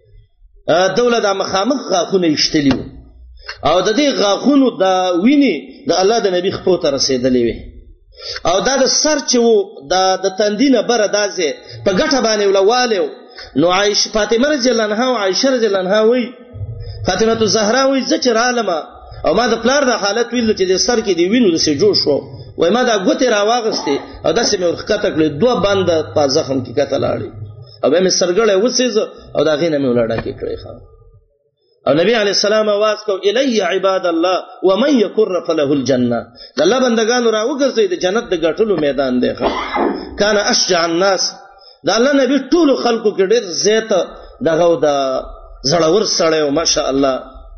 دولت مخامخ غاخونه یشتلیو او د دې غاخونو د ویني د الله د نبی خپل ته رسیدلې وي، او دا د سر چې وو د تندینه بره دازه په ګټه باندې ولوالو. نو عائشه فاطمه رضی الله عنها او عائشه رضی الله عنها وی فاطمه الزهرا وی ذکر عالمه او ما د پلار د حالت ویل چې د سر کې دی وینو د سې جوړ شو. وای ما دا ګوتې راواغسته او داسې مې ورخته کړې دوه بند په زخم کې کته لاړې او به مې سرګړې وسېز او دا غینه مې ولاړه کې کړې خان. او نبی علیہ السلام आवाज کو الی عباد الله ومن یکر فله الجنه. الله بندگانو را وګرځي د جنت د ګټلو میدان دی. کان اشجع الناس، دا الله نبی ټول خلقو کې ډېر زیات دغه د زړور سره او ماشاء الله.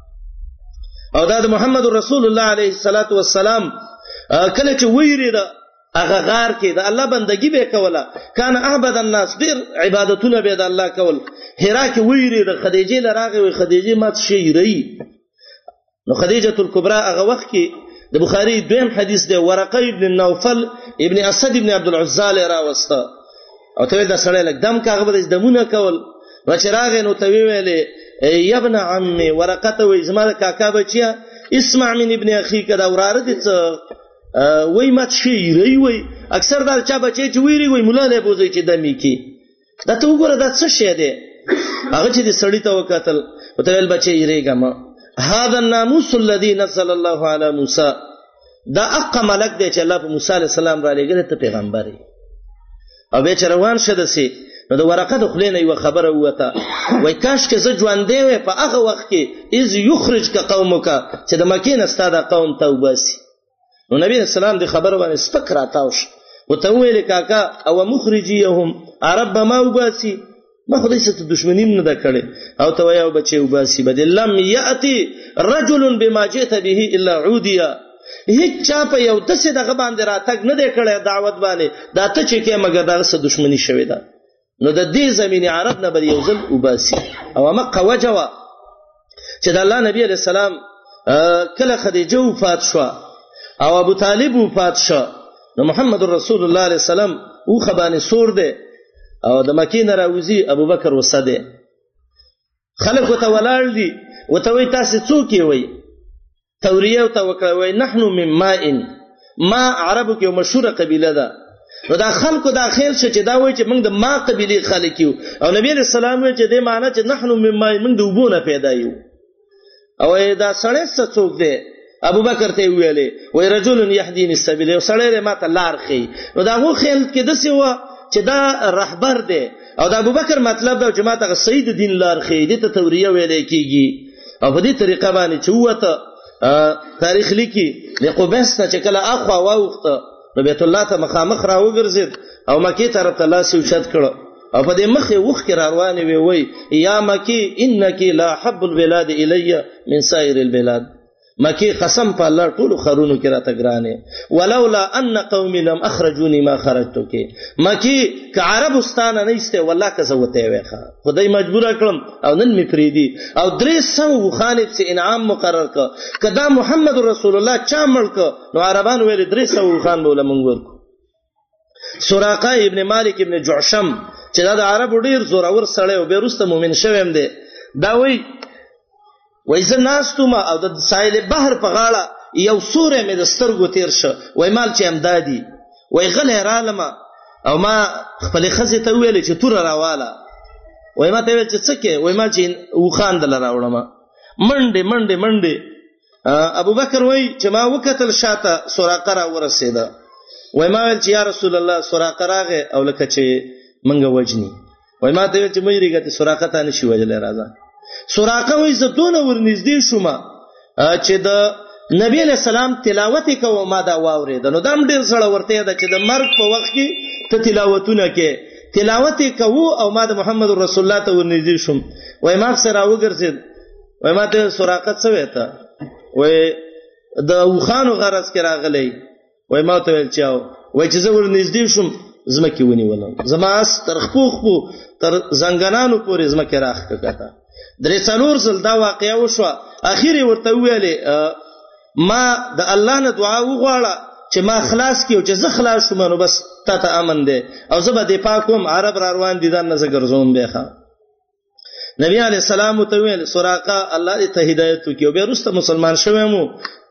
او دا د محمد رسول الله علیه الصلاۃ والسلام کله چې ویری دا هغه غار کې د الله بندگی به کوله. کان اعبد الناس، ډیر عبادتونه به د الله کول. حرا کې ویری د خدیجه لراغه وي، خدیجه مات شي ری. نو خدیجه الکبرى هغه وخت کې د بخاری دویم حدیث دی، ورقه ابن نوفل ابن اسد ابن عبد العزى راوسته او ته دا سره لک دم کاغه به دمونه کول. وچراغه نو ته ویلې ای ابن عمي ورقه وي زما کاکا بچیا اسمع من ابن اخي کدا وراره دي وای مات شي ری وای. اکثر دا چا بچی چې ویری وای مولا نه بوزي چې دمی کی دا ته وګوره دا څه شی دی. هغه چې د سړی ته وکتل او ته ول بچی ریګم هذا الناموس الذي نزل الله على موسى. دا اق ملک دی چې الله په موسی عليه السلام را لګره ته پیغمبر او به چروان شده سي. نو د ورقه د خلینه یو خبره وته وای کاش کې زه ژوند دی په هغه وخت کې اذ یخرج کا قومک چې د مکه نه ستاده قوم توبه سي. نو نبی اسلام دی خبر باندې سپک راتاوش وته ویل کاکا او مخرجيهم عرب ما وباسي ما خدای ست دښمنی نه د کړي او ته وایو بچي وباسي بدل لم یاتی رجل بما جئت به الا عودیا. هیڅ چا په یو دسه دغه باندې راتګ نه دی کړي دعوت باندې دا ته چې کې مګر دغه ست دښمنی شوی دا. نو د دې زميني عرب نه بل یو ځل وباسي. او مکه وجوا چې د الله نبی عليه السلام کله خدیجه وفات شو او ابو طالب وفات شو، نو محمد رسول الله علیه السلام او خبانه سور دی او د مکې نه راوځي ابو بکر وسده. خلک ته ولال دي وته وای تاسو څوک وي؟ توریه ته وکړه وای نحنو من ماء. ما عربو کې مشهوره قبیله ده. نو دا خلکو دا خیال شې چې دا وای چې موږ د ما قبیله خلک یو او نبی رسول الله وای چې دې معنی چې نحنو من ماء موږ د وبونه پیدا یو. او دا سړی څوک دی؟ ابو بکر ته ویلې وای رجل يهديني السبيل، یو سړی ماته لار خي. نو دا غو خیال کې د څه و چې دا رهبر دی او دا ابو بکر مطلب دا چې ماته سید دین لار خي دي ته توریه ویلې کیږي. او په دې طریقه باندې چې وته تاریخ لیکي لقبس ته چې کله اخوا واوخته نو بیت الله ته مخامخ را وګرځید او مکه طرف ته لاس وشد کړه او په دې مخه وخ کې روانه وي یا مکی انک لا حب البلاد الی من سائر البلاد. مکی قسم په الله ټول خرونو کې راته ګرانه ولولا ان قومي لم اخرجوني ما خرجتك. مکی ک عربستان نه ایسته والله که زوته ویخه خدای مجبور کړم او نن می فریدي او 300 خانه سے انعام مقرر ک کدا محمد رسول الله چا ملک نو عربان ویل 300 خان بوله مونږ ورکو. سراقه ابن مالک ابن جعشم چې دا د عربو ډیر زورور سړی او بیرسته مؤمن شوم دی دا وای زه ناستم او د ساحل بحر په غاړه یو سورې مې د سترګو تیر شو وای مال چې امدادي وای غلې رالم او ما خپل خزه ته ویل چې تور راواله وای ما ته ویل چې څه کې وای ما چې وخان دل راوړم منډه ابو بکر وای چې ما وکتل شاته سراقه را ورسېده وای ما ویل چې یا رسول الله سراقه راغه او لکه چې منګه وجني وای ما ته ویل چې مې ریګه سراقه ته نشي وجلې راځه سراقه وای زه دونه ورنږدې شوم چې د نبی له سلام تلاوت کوم ما دا واورید نو دام ډیر سره ورته ده چې د مرګ په وخت کې ته تلاوتونه کې تلاوت کوو او ما د محمد رسول الله ته ورنږدې شوم وای ما سره وګرځید وای ما ته سراقه څه وته وای د وخانو غرض کې راغلی وای ما ته ویل چاو وای چې زه ورنږدې شوم زمکه ونیولم زماس تر خپو تر زنګنانو پورې زمکه راخ کړه درې څلور ځل دا واقعیا وشو اخیری ورته ویلې ما د الله نه دعا وغواړه چې ما خلاص کیو چې زه خلاص شوم نو بس ته امن دی او زه به د پاکوم عرب را روان دي دا نه زګرزوم به ښه نبی علی السلام ته ویل سراقه الله دې ته هدایت وکړي او بیرسته مسلمان شوم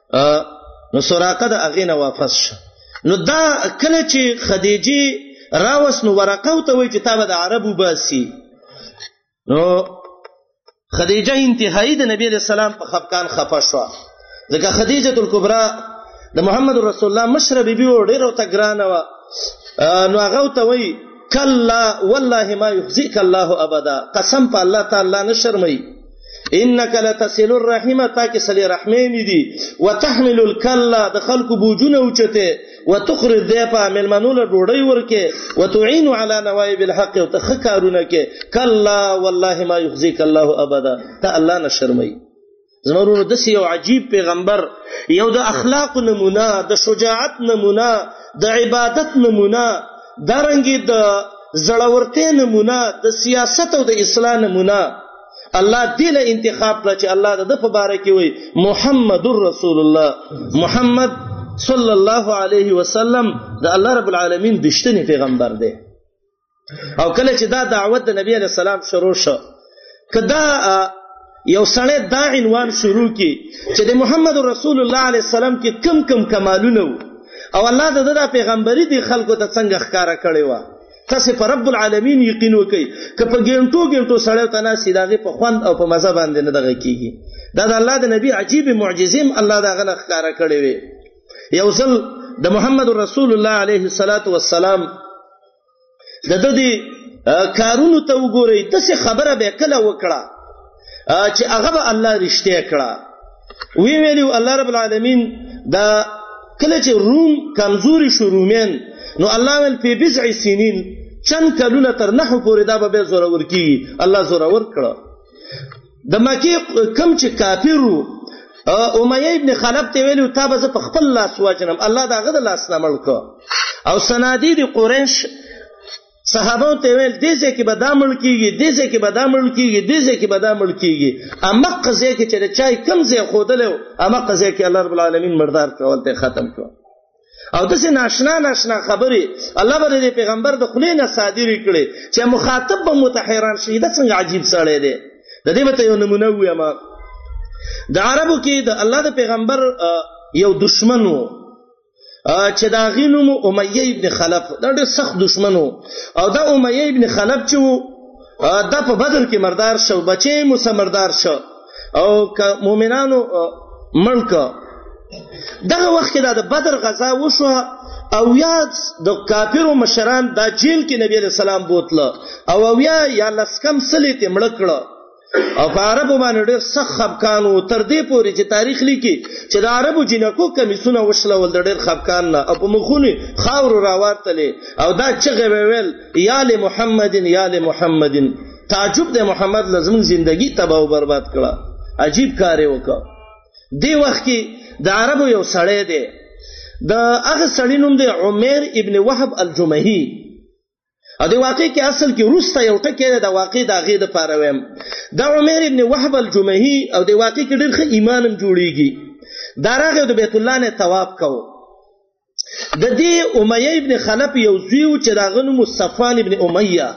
نو سراقه د اغینه واپس شو نو دا کله چې خدیجه راوس نو ورقه ته وی چې تابه د عربو باسي نو خدیجه انتهایی د نبی علیہ السلام په خفقان خفه شو ځکه خدیجه الکبرى د محمد رسول الله مشره بیبي ډیره تګرانه و نو هغه ته وی کلا والله ما يخزيك الله ابدا قسم په الله تعالی نه شرمای انك لتصل الرحمه تاکي صلی رحمین دي وتحمل الكلا د خلق بوجونه اوچته وتخرج ذيفا من منول ډوډۍ ورکه وتعين على نوائب الحق وتخکارونه کې کلا والله ما يخزيك الله ابدا ته الله نه شرمای زمرونو د یو عجیب پیغمبر یو د اخلاق نمونه د شجاعت نمونه د عبادت نمونه درنګي د زړورتۍ نمونه د سیاست او د اسلام نمونه الله دې له انتخاب کړ چې الله د په باره کې وي محمد رسول الله محمد صلی الله علیه وسلم د الله رب العالمین دشتنی پیغمبر دی او کله چې دا دعوت د نبی علیہ السلام شروع شو کدا یو سړی دا عنوان شروع کی چې د محمد رسول الله علیه السلام کې کم کمالونه او الله د پیغمبري دی خلکو ته څنګه ښکارا کړی و تاسو پر رب العالمین یقین وکئ ک په ګنټو سړی ته نه سیداغه په خوند او په مزه باندې نه دغه کیږي دا د الله د نبی عجیب معجزې الله دا غل ښکارا کړی وي یو ځل د محمد رسول الله علیه الصلاۃ والسلام د دې کارونو ته وګورئ تاسو خبره به کله وکړه چې هغه به الله رښتیا کړه ویلو الله رب العالمین دا کله چې روم کمزوري شو رومین نو الله ول په بضع سنین چن کلونه تر نحو پورې دا به زورور کی الله زورور کړه د مکی کم چې کافرو امیہ ابن خلف ته ویلو تابه ز په خپل لاس واجنم الله دا غد لاس نه ملک او سنادید قریش صحابه ته ویل دې کې بدامل کیږي دې کې بدامل کیږي دې کې بدامل کیږي اما قضیه کې چې چای کم زه خودلو اما قضیه کې الله رب العالمین مردار کول ته ختم کړ او دسه ناشنا خبري الله بر پیغمبر د خلینو صادری کړي چې مخاطب به متحیران شي دا څنګه عجیب سره دی د دې به یو نمونه وایم د عربو کې د الله د پیغمبر یو دشمنو چې دا غینو امیہ ابن خلف دا ډېر سخت دشمنو او دا امیہ ابن خلف چې دا په بدر کې مردار شو بچي مو سمردار شو او مؤمنانو ملک دغه وخت کې د بدر غزا وشو او یاد د کافرو مشران د جیل کې نبی رسول الله بوتله او یا لسکم سلی ته مړ کړه او په عربو باندې ډېر سخت خفقانو تر دې پورې چې تاریخ لیکي چې د عربو جنکو کمیسونه وشلول د ډېر خفقان نه او په مخونی خاور راوارتلې او دا چغه ویل یا ل محمدin تعجب د محمد لازم ژوندۍ تباہ او برباد کړه عجیب کار وکړه دی وخت کې د عربو یو سړی دی د هغه سړی نوم دی عمر ابن وهب الجمحي ا دې واقع کې اصل کې روسته یو ټکی د واقع د غې د پارویم د عمر ابن وهب الجمحي او د واقع کې ډېر ښه ایمانم جوړیږي دراغه د بیت الله نه طواف کو د دې امیه ابن خلف یو زوی و چې داغه نوم صفوان ابن امیه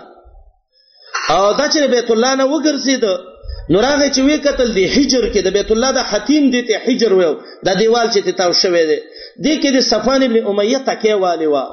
او دا چې بیت الله نه وګرځید نو راغی چې وی قتل دی حجر کې د بیت الله د حتیم دی ته حجر و د دیوال چې تاو شوی دی د کې د صفوان ابن امیه تکیه والی و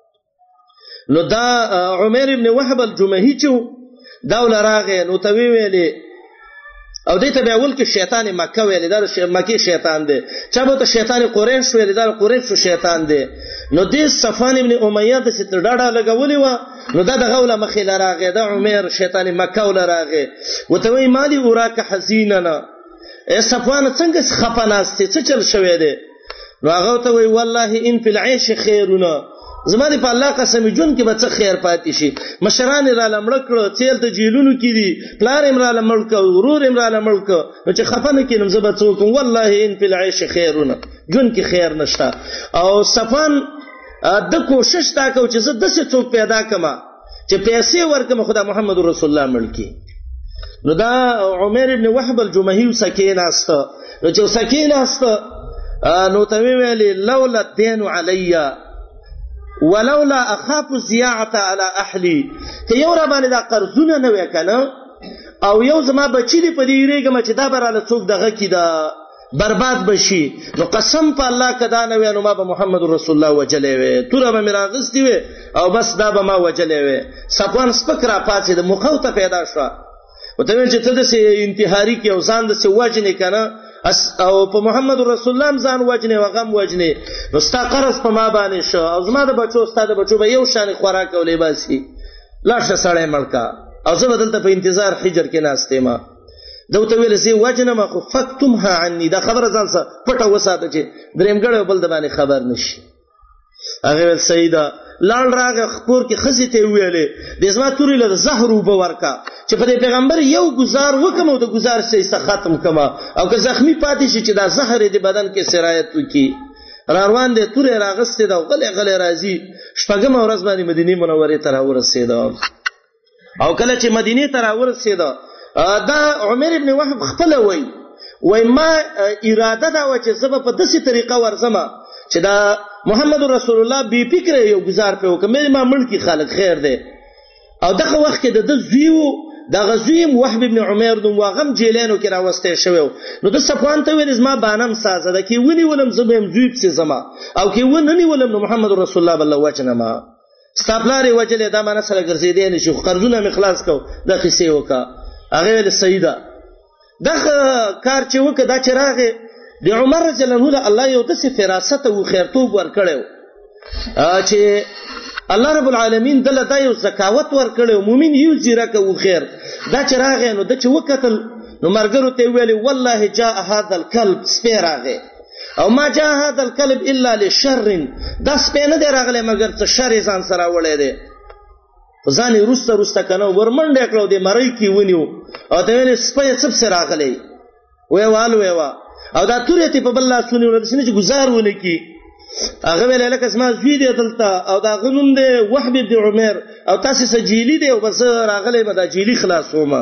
نو دا عمر ابن وهب الجمهي چې دا ولراغه نو ته ویلې او دې ته به اول کې شیطان مکه ویل دا مکی شیطان دی چا به ته شیطان قریش ویل دا قریش شیطان دی نو دې صفوان ابن امیه د ست ډاډه لګولې و نو دا د غوله مخې لراغه دا عمر شیطان مکه ولراغه وته وی مالی اوراک حزیننا ای صفوان څنګه خپناستې څه چل شوې دی نو هغه ته وی والله ان فی العيش خیرنا زما دې په الله قسم جون کې به څه خیر پاتې شي مشران را لمړ کړو تیل ته جیلونو کې دي پلار امر را لمړ کړو ورور امر را لمړ کړو نو چې خفنه کینم زبر څوک والله ان فی العيش خیرنا جون کې خیر نشته او صفان د کوشش تا کو چې زه د څه څوک پیدا کما چې پیسې ورکم خدا محمد رسول الله ملکی نو دا عمر ابن وهب الجمهي سکین است نو چې سکین است نو ته ویلې لولا الدين علی ولولا اخاف الزياعه على اهلي ته یو را باندې دا قرضونه نه وکنه او یو زما بچی دی په دې ریګم چې دا براله څوک دغه کی دا برباد بشي نو قسم په الله کدا نه وینم ما به محمد رسول الله وجلې وې توره به میراغستی وې او بس دا به ما وجلې وې صفوان سپکرا پاتې د مخاوته پیدا شو وته چې ته د انتحاري کې او ځان د سواجنې کنه او په محمد رسول الله ځان وجنې او غم وجنې نو ستا قرض په ما باندې شو او زما د بچو ستاده بچو به یو شان خوراک او لباسي لاشه سړی ملکا او زه بدلته په انتظار حجر کې ناشته ما دوته ویل سي وجنه ما خو فکتمها عني دا خبره ځان څه پټه وساته چې درېمګړ بل د باندې خبر نشي هغه ول سیدا لاړ راغه خپور کې خزي ته ویلې د زما توري له زهر وب ورکا چې په پیغمبر یو گزار وکم او د گزار سي ختم کما او که زخمی پاتې شي چې دا زهر د بدن کې سرایت وکي روان دي توري راغسته دا غلې راځي شپږم ورځ باندې مدینه منوره ته راورسېدا او کله چې مدینه ته راورسېدا دا عمر ابن وهب خپل وای ما اراده دا و چې زب په دسي طریقه ورزما چې دا محمد رسول الله بي فکر یو گزار په وکم ما ملکی خالق خیر دی او دغه وخت کې د زویو د غزویم وهب ابن عمر دوم واغم جیلانو کې راوسته شوی نو د صفوان ته ویل زما بانم سازه د کې ونی ولم زبم زویب سي زما او کې ونی ولم محمد رسول الله بل وجنه ما استابلاري وجلې دا ما سره ګرځیدې نشو قرضونه مخلاص کو د قصې وکا هغه ول سیدا دغه کار چې وکړه دا چراغه د عمر رضی الله عنه الله یو د فراست او خیرتوب ورکړو چې الله رب العالمین دله دا یو زکاوت ورکړو مؤمن یو زیرک او خیر دا چراغه نو د چې وکتل نو مرګرو ته ویلي والله جاء هذا الكلب سپیراغه او ما جاء هذا الكلب الا لشر دا سپینه دی راغله مگر څه شر ځان سره وړي دی ځاني روسته کنه ورمنډه کړو دی مړی کی ونیو او ته ویل سپې څه سره راغلی ویوا او دا تورې ته په بل لا سونی ورسنه چې گزار ونه کی هغه ویل لکه اسما زوی دی دلته او دا غنوم دی وهب ابن عمر او تاسو سجیلی دی او بس راغلی به دا جیلی خلاصومه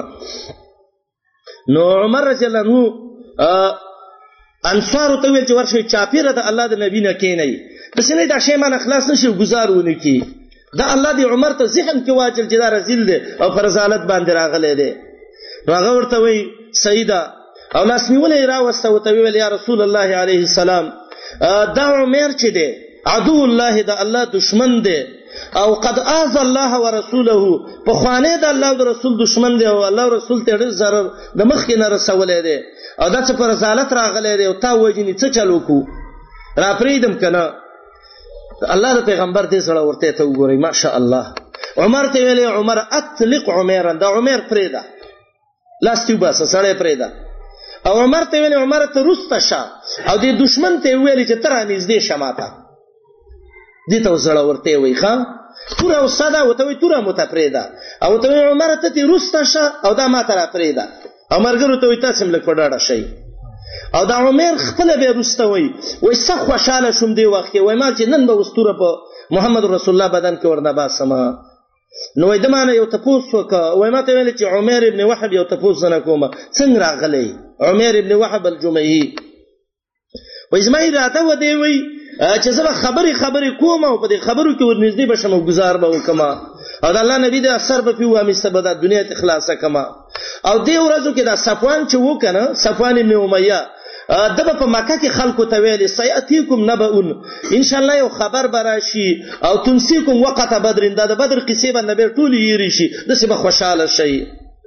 نو عمر رضی الله عنه انصار ته ویل چې ورشي چاپیره د الله د نبی نه کینی بس نه دا شی ما خلاص نشي گزار ونه کی دا الله دی عمر ته ذهن کې واجل چې دا رزل دی او فرزالت باندې راغلی دی هغه ورته وی سیدا او لاسنیولې راوسته او ته ویل یا رسول الله علیه السلام دا عمر چې دی عدو الله دا الله دشمن دی او قد اذى الله ورسوله په خوانه دا الله او رسول دشمن دی او الله رسول ته ډېر zarar د مخ کې نه رسولې دی او دا څه فرزالت راغلی دی او تا وجنی څه چلو کو را پریدم کنه الله د پیغمبر دې سره ورته ته وګورئ ماشاء الله عمر ته ویلې عمر اطلق عمر دا عمر پریدا لاستیو بس سره پریدا او عمر ته ویلې عمر ته رسته شه او دې دشمن ته ویلې چې تر نږدې شماته دې ته سره ورته وی ښا پورا استاد او ته وی تور متفریدا او ته عمر ته رسته شه او دا ما تر پریدا عمرګرو ته وی تاسو ملک پډاړه شي او دا عمر خپل به رستوي وای څه خوشاله شوم دی وخت کې وای ما چې نن به وستوره په محمد رسول الله بدن کې ورنه باسما نو وای دمانه یو تاسو وک وای ما ته ویل چې عمر ابن وهب یو تاسو نه کوم څنګه راغلی عمر ابن وهب الجمهي وای زما اراده و دی وای چې زه خبرې کوم او په دې خبرو کې ورنږدې بشم او گزار به وکم او د الله نبی د اثر به پیو همیسته به د دنیا ته خلاصه کما. او دې ورځو کې دا صفوان چې وکنه، صفوان ابن امیہ، دغه په مکه کې خلکو ته ویلي سیاتیکم نبؤن، ان شاء الله یو خبر براشي او تنسیکم وقت بدر، دا د بدر قصې به نبی ټول یری شي، دسه به خوشاله شي.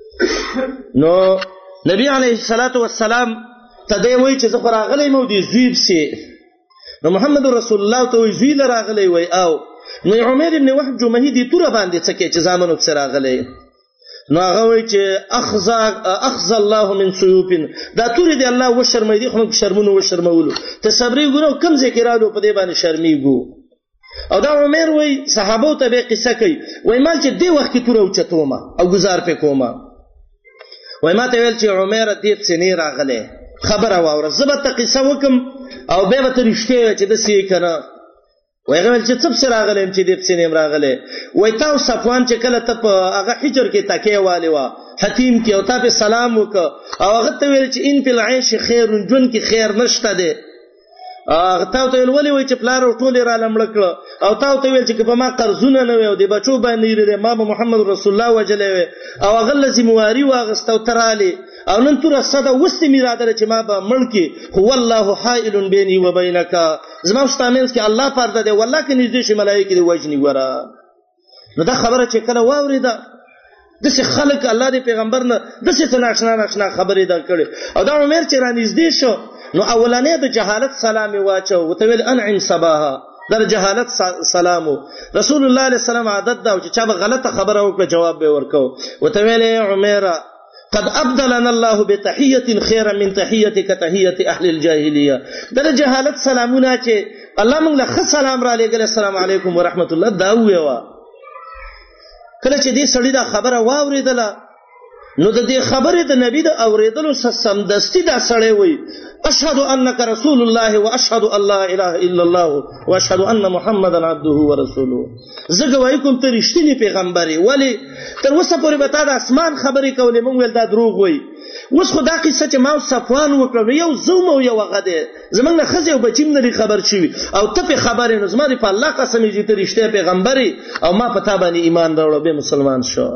نو نبی علیه الصلاۃ والسلام ته دی وای چې زه راغلی مو دی زویب سي، نو محمد رسول الله ته وی زوی راغلی وای، او نو عمر ابن وهب جمهی دی تور باندې څکه چې زامنو سره راغلی، نو هغه وای چې اخذ الله من سيوف، دا تور دی الله و شرمې دی، خو شرمونو و شرمولو ته صبرې ګورو کم ذکر رالو په دې باندې شرمېګو. او دا عمر وای صحابو ته به قصه کوي، وای مال چې دی وخت کې تور او چتوما او گزار په کوما، وای ما ته ویل چې عمر دې څنګه راغلی خبره واوره، زبته قصه وکم او به به رښتیا چې د سی کنه. وای غوړ چې څه سره راغلم چې دې څنګه راغله، وای تاسو صفوان چې کله ته په هغه حجر کې تکیه والی وا حتیم کې او ته په سلام وک او هغه ته ویل چې ان فی العيش خیر، جون کې خیر نشته ده. هغه ته ویل ولی وای چې پلار ټول را لمړکړه او ته ویل چې په ما قرضونه نه وي او د بچو باندې لري ما محمد رسول الله وجلوي او هغه لزمواري واغستو تراله او نن تر صدا وست میراده چې ما به ملکی هو الله حائل بیني و بینک، زما مستعمل کې الله پرده دی، والله کې نږدې شي ملائکه دی وجنی ورا. نو دا خبره چې کله واوریدا دغه خلک الله دی پیغمبر نه دغه ناشنا خبرې دا کړي. او دا عمر چې را نږدې شو نو اولانې د جهالت سلام واچو وته ویل انعم صباها، در جهالت سلامو. رسول الله علیه السلام عادت دا چې چا به غلطه خبره وکړه جواب به ورکو، وته ویل عمر قد ابدلنا الله بتحيه خيرا من تحيتك تحيه اهل الجاهليه، در جهالت سلامونه چې الله موږ له سلام را لګل السلام علیکم ورحمت الله دا ویوا. کله چې دې سړی دا خبره واوریدله نو د دې خبره د نبی د اوریدلو سمدستي دا سړی وای اشهد انک رسول الله واشهد ان لا اله الا الله واشهد ان محمدا عبده ورسوله، زه گواہی کوم ته رښتینی پیغمبري. ولی تر اوسه پورې به تا د اسمان خبرې کولې مونږ ول دا دروغ وای. اوس خدا قصه چې ما صفوان وکړ یو زوم او یو غده زمنګ نه خزه او بچیم نه خبر شوی او ته په خبرې نو زما په الله قسم چې ته رښتیا پیغمبري او ما په تا باندې ایمان راوړم به مسلمان شو.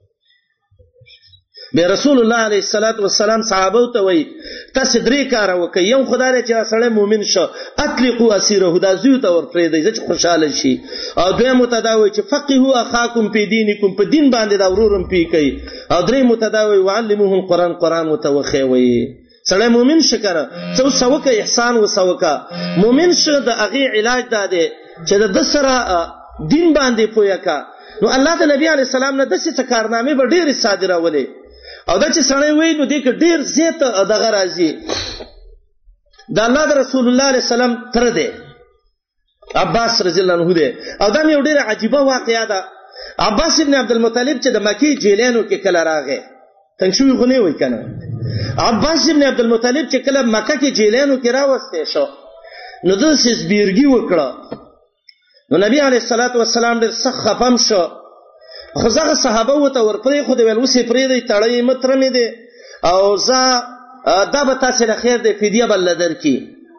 به رسول الله علیه الصلاۃ والسلام صحابه ته وای تاسو درې کار وکي، یو خدای چې سره مؤمن شو اطلقوا اسیره دا زیو ته ور پرې دی چې خوشاله شي، او دویم متداوی چې فقهوا اخاکم فی دینکم، په دین باندې دا ورورم پی کوي، او درې متداوی وعلموه القرآن، قرآن متوخی وای. سره مؤمن شکر څو سوکه احسان وسوکه مؤمن شه د هغه علاج داده چې د سره دین باندې پویکا. نو الله د نبی علی السلام نه د څه کارنامې به ډېر صادره ولې، او دا چې سړی وای نو دې کې ډیر زیات دغه راځي. د الله د رسول الله علیه السلام تر دې عباس رضی الله عنه دی، او دا یو ډیره عجیبه واقعیا ده. عباس ابن عبد المطلب چې د مکی جیلانو کې کله راغی څنګه شوی غنی وای کنه، عباس ابن عبد المطلب چې کله مکه کې جیلانو کې راوسته شو نو د سیسبیرګي وکړه، نو نبی علیه الصلاۃ والسلام ډیر سخت خپم شو. خزغه صحابه وته ورپرې خو د ویل وسې پرې دی تړې متر مې دی او زه دا به تاسو له خیر دی فدیه بل درکې.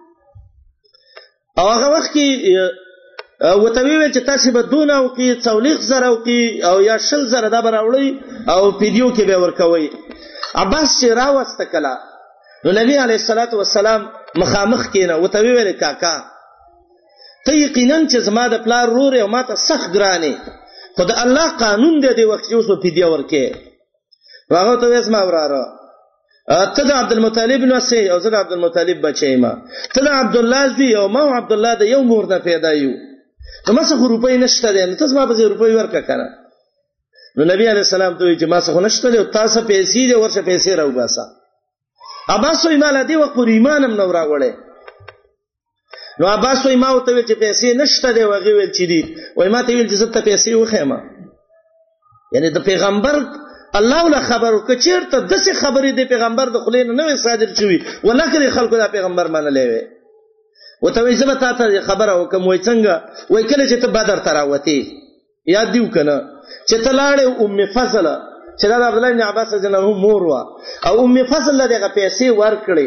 او هغه وخت کې وته ویل چې تاسو به دون او کې 40 زره او کې او یا 60 زره دا براوړی او فدیو کې به ورکوي. عباس چې راوسته کلا نو نبی علیه الصلاۃ والسلام مخامخ کینه وته ویل کاکا ته یقینا چې زما د پلار رور او ماته سخت ګرانه خدای الله قانون دی د وخت چې اوس په فدیه ورکې. هغه ته وېسما وراره ته د عبد المطلب نو سي او زه د عبد المطلب بچی ما، ته د عبد الله زوی او ما عبد الله د یو مور نه پیدا یو، نو ما څه روپۍ نشته دی، نو تاسو ما به روپۍ ورکا کنه. نو نبی علیہ السلام ته چې ما څه نشته دی، تاسو پیسې دی ورشه پیسې راو باسا. عباس وی مال دی وخت پر ایمانم نو راوړې. نو عباس وی ما ته چې پیسې نشته دی وغه ویل چې دی وای ما ته ویل چې زه ته پیسې وخېما، یعنی د پیغمبر الله ولا خبرو کچیرته دغه خبرې د پیغمبر د خلینو نه صادر شوی ولکه خلکو د پیغمبر منلې وي. وته وی زما ته خبره وکم وای څنګه وای کله چې ته بدر تراوتی یاد دیو کنه چې تلاړې ام فضل چې د عبد الله بن عباس جنو مور وا او ام فضل دغه پیسې ورکړي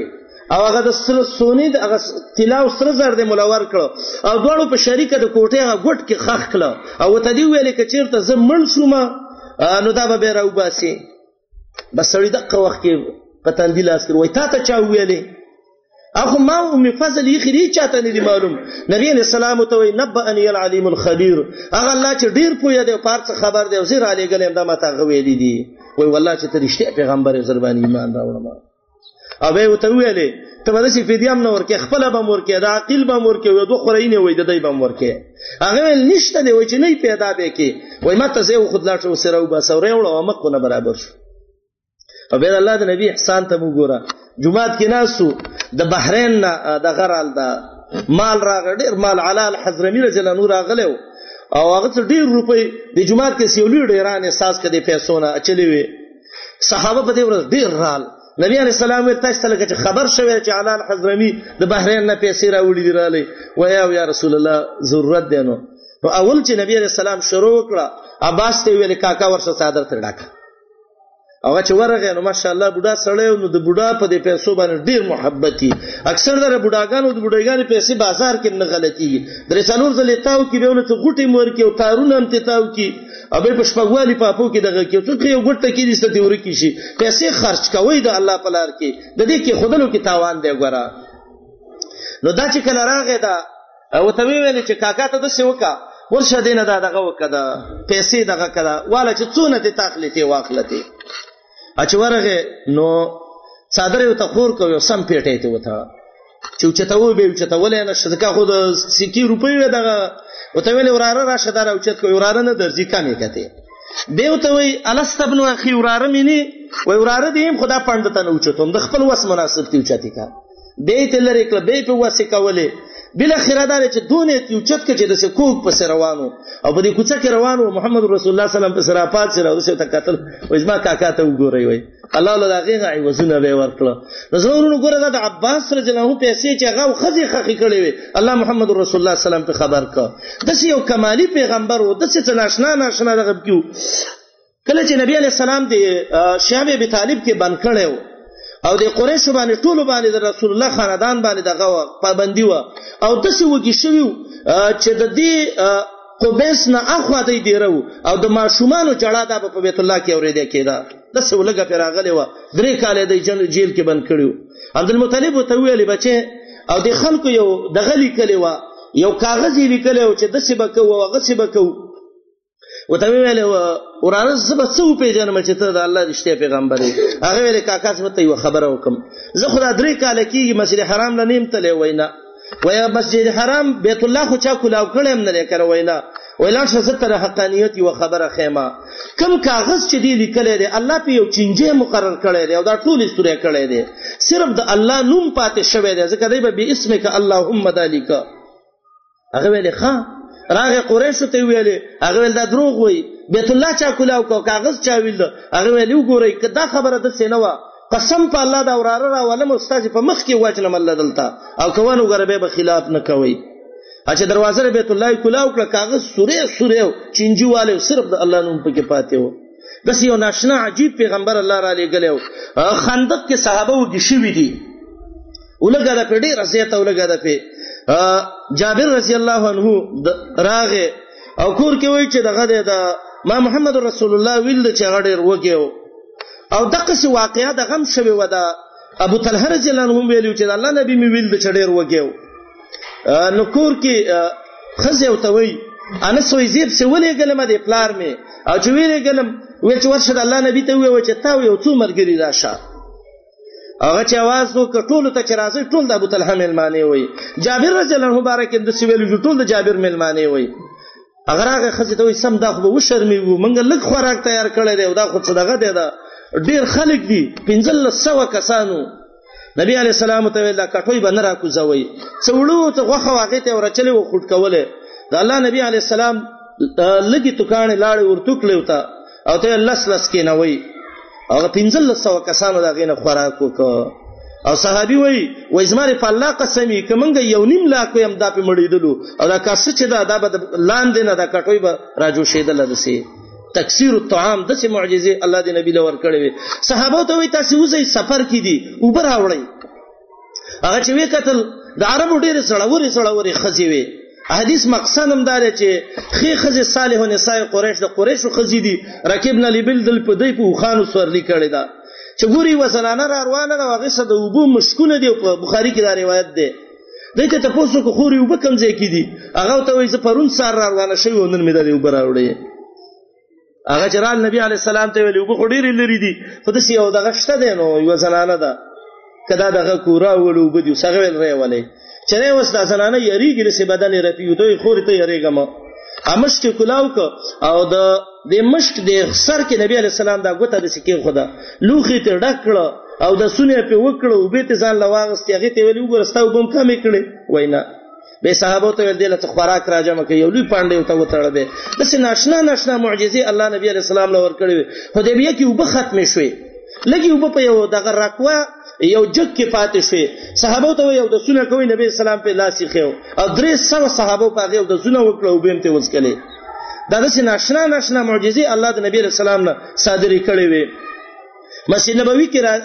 او هغه د سره سونی د هغه طلا او سره زر د ملور کړو او دواړو په شریکه د کوټې هغه ګټ کې خخ کړو او ته دی ویلې ک چیرته زه مړ شوم نو دا به راو باسي بس سړی دغه وخت کې پتن دی لاس کوي تا ته چا ویلې اخو ما ام فضل یخری چاته نه دی معلوم نبی علیہ السلام ته وی نبأنی العلیم الخبیر هغه الله چې ډیر پوهه دی او پارڅ خبر دی او زیر علی ګلم دا ماته غویلې دی وای والله چې ته رښتیا پیغمبر زربانی ایمان راوړم او به وته ویلې ته به سي فدیام نور کې خپل به مور کې دا عقل به مور کې و دوه خورینه وای د دای به مور کې هغه نشته دی وای چې نه پیدا به کې وای ماته زه خود لا څو سره وب سورې وړو مکو نه برابر شو او به الله د نبی احسان ته وګوره جمعات کې ناسو د بحرین نه د غرال دا مال راغ ډیر مال علال حضرمی رضی الله عنه راغلو او هغه ډیر روپۍ د جمعات کې سیولې ډیران احساس کړي پیسونه اچلې وي صحابه په دې ورځ ډیر رال نبی علیہ السلام تاسو ته چې خبر شوه چې علال حضرمی د بحرین نه پیسې راوړي دی رالی ویا یا رسول الله ضرورت دی نو اول چې نبی علیہ السلام شروع کړه عباس ته ویل کاکا ورشه صادر تر ډاکه هغه چې ورغه نو ماشاءالله بوډا سړی نو د بوډا په دې پیسو باندې ډیر محبتي اکثر د بوډاګانو د بوډاګانو پیسې بازار کې نه غلطي درې څلور ځلې تاو کې به ولته غوټي مور کې او تارونه هم ته تاو کې او به پښپغوالي پاپو کې دغه کې څوک یو ګټه کې دې ستې ورکی شي پیسې خرج کوي د الله په لار کې د دې کې خودلو کې تاوان دی ګوره نو دا چې کله راغی دا او ته ویل چې کاکا ته د څه وکا ورشه دینه دا دغه وکړه پیسې دغه کړه والا چې څونه ته تخلیته واخلته اچ ورغه نو صادره یو تخور کوي سم پیټه ته وته چې چته و به چته ولې نه شدکا خود سکی روپۍ دغه وته ویل وراره راشه دار او چت کوي وراره نه درځي کمې کته به وته وی الستبن اخي وراره مینی وی وراره دیم خدا پاندته نه اوچتم د خپل وس مناسب تی اوچتی کا به ته لری کله به په وسه کوله بل خیرادار چې دونه یو چت کې د سکوک په روانو او په دې کوڅه کې روانو محمد رسول الله صلی الله علیه وسلم په سرافات سره اوسه تکتل وځما کاکا ته وګورئ وای الله له هغه عوضونه به ورکړه نظرونو ګوره د عباس رضی الله عنه پیسې چې هغه خزي خخي کړي وي الله محمد رسول الله صلی الله علیه وسلم په خبر کا دسی یو کمالی پیغمبر و دسی څه ناشنا دغه کیو کله چې نبی علیہ السلام د شیعه ابي طالب کې بند کړو او د قریش باندې ټول باندې د رسول الله خاندان باندې دغه پابندي و او دسی وږي شوی چې د دې قبیس نه اخوا دی دیرو او د ماشومان جړه د په بیت الله کې اورېده کېده دسی ولګه پیراغلی و درې کال د جیل کې بند کړیو عبد المطلب ته ویلي بچي او د خلکو یو دغه لیکلی و یو کاغذ لیکلی و چې دسی بکو او غسی بکو وته ویل وراره زب څو پیژنم چې ته د الله رښتیا پیغمبر یې هغه ویل کاکا څه ته یو خبره وکم زه خدای درې کال کېږي مسجد حرام نه نیم تلې وینا ویا مسجد حرام بیت الله خو چا کولاو کړم نه لیکره وینا ویلا څه تر حقانیت یو خبره خیمه کم کاغذ چې دی لیکل دی الله په یو چنجه مقرر کړی دی او دا ټول استوره کړی دی صرف د الله نوم پاتې شوی دی ځکه دی به اسمک اللهم ذالک هغه ویل ښا راغه قریش ته ویلې هغه ول دا دروغ وای بیت الله چا کولاو کو کاغذ چا ویل هغه ویل وګورئ کدا خبره د سینوا قسم په الله دا وراره را ولم استاد په مخ کې واجنم الله دلته او کوانو غربه به خلاف نه کوي اچھا دروازه بیت الله کولاو کړه کاغذ سوره چنجي والے صرف د الله نوم پکې پاتې وو دس یو ناشنا عجیب پیغمبر الله را لګلو خندق کې صحابه وږي شوی دي ولګا د پډې رضیت ولګا د په جابر رضی الله عنه راغه او کور کې وای چې دغه د ما محمد رسول الله ویل چې غډیر وګیو او دغه څه واقعیا د غم شوی و دا ابو طلحه رضی الله عنه ویلو چې الله نبی می ویل چې ډیر وګیو نو کور کې خزه او توي انا سوې زیب څه ولې ګلم د پلار می او چې ویلې ګلم وې چې ورشه د الله نبی ته وې چې تا یو څو مرګري راشه هغه چې आवाज وکړ ټول ته چې راځي ټول د ابو طلحه ملمانه وي جابر رضی الله عنه مبارک د سویل ټول د جابر ملمانه وي اگر هغه خزه ته سم دا خو و شرمې وو منګ لږ خوراک تیار کړی دی او دا خو صدقه دی دا ډیر خلک دي 1500 کسانو نبی علی السلام ته ویل کټوي بنر را کوزوي څوړو ته غوخه واقع ته ورچلې و خټ کوله دا الله نبی علی السلام لګي توکانه لاړ ورته کړو او ته لس کې نه وای هغه 1500 کسانو دا غینه خوراک وکړه او صحابي وای زماره په الله قسمی کومنګ یو نیم لا کوم دا په مړیدلو او دا کاسه چې دا به لاندې نه دا کټوي به راجو شیدل دسي تکثیر الطعام دسه معجزه الله دې نبی له ور کړې وي صحابه ته وای تاسو وځي سفر کې دي اوبر راوړی هغه چې وی قتل د عربو ډېر سړوري خزي وي. حدیث مقصد هم دا چې خې خزي صالح نساء قریش د قریشو خزي دي رکبنا لبل دل په دی په خانو سورلی کړي دا چې ګوري وسلانه روانه دا هغه صد وبو مشکونه دی په بخاری کې دا روایت ده. دته تاسو کو خوري وب کم ځای کې دي هغه ته وایي ز پرون سار روانه شوی ونن مې دا وب راوړي. هغه جرال نبی علی السلام ته ویلو وب خډيري لري دي خو د سیو دغه شته دی نو یو زنانه ده کدا دغه کورا وړو بده سغه ویل ریولې چره وس د زنانه یریږي له بدن رپیو دوی خوري ته یریګم امشک کلاو کو او د مشک د سر کې نبی علی السلام دا غوته د سکه خدا لوخي ته ډکړه او د سونه په وکړه او به ته ځان لواغست هغه ته ویلو ګرستاو بم کمې کړي وینا به صحابه ته ویل دله خوراک راجمه کوي یو لوی پاندې ته وتړه به بس ناشنا معجزې الله نبی علی السلام لور کړی حدیبیه کې وب ختم شوي لګي وب په یو دغه راکوا یو جګ کې پاتې شوي صحابه ته یو د سونه کوي نبی اسلام په لاس خو او 300 صحابه په هغه د سونه وکړه او بهم ته وځکلي دا د ناشنا معجزې الله د نبی رسول الله صادرې کړې وي. مسجد نبوي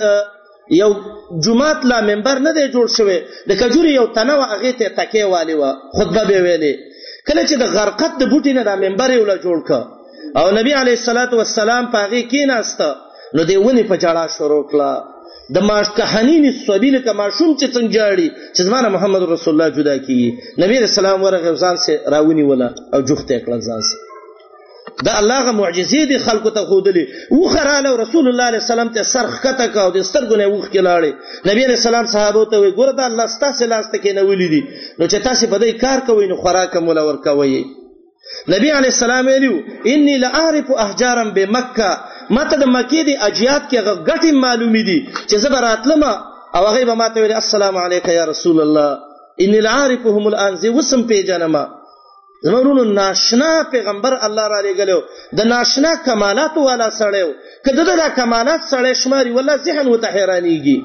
کې یو جمعات لا منبر نه دی جوړ شوی د کجوري یو تنه هغه ته تکیه والی و خطبه به ویلې کله چې د غرقت د بوټي نه د منبر یو لا جوړ ک او نبی علیه الصلاۃ والسلام پاغي کې ناسته نو دی ونی په جړه شروع کړه د ماشکحنین السبیل کما شوم چې څنګه جاړي چې زمانه محمد رسول الله جدا کی نبی رسول الله ورغه ځان سه راونی ولا او جوخته کړل ځان سه دا الله غ معجزې دي خلکو ته خودلی و خراله رسول الله علیه السلام ته سرخ کته کا او د سترګونه وښ کې لاړې نبی علیه السلام صحابه ته وی ګور دا الله ستاسو لاس ته کې نه ولې دي نو چې تاسو په دې کار کوئ نو خوراک مولا ور کوي. نبی علیه السلام ویلو انی لاعرف احجارا بمکه ماته د مکې دی اجیات کې غټي معلومی دي چې زبراتلم او هغه به ماته ویل السلام علیک یا رسول الله انی لاعرفهم الان ذی وسم پیجنما زمونږ ناشنا پیغمبر الله را لګلو د ناشنا کمالات والا سړیو کله دا کمالات سړی شماري والله ذهن وته حیرانيږي.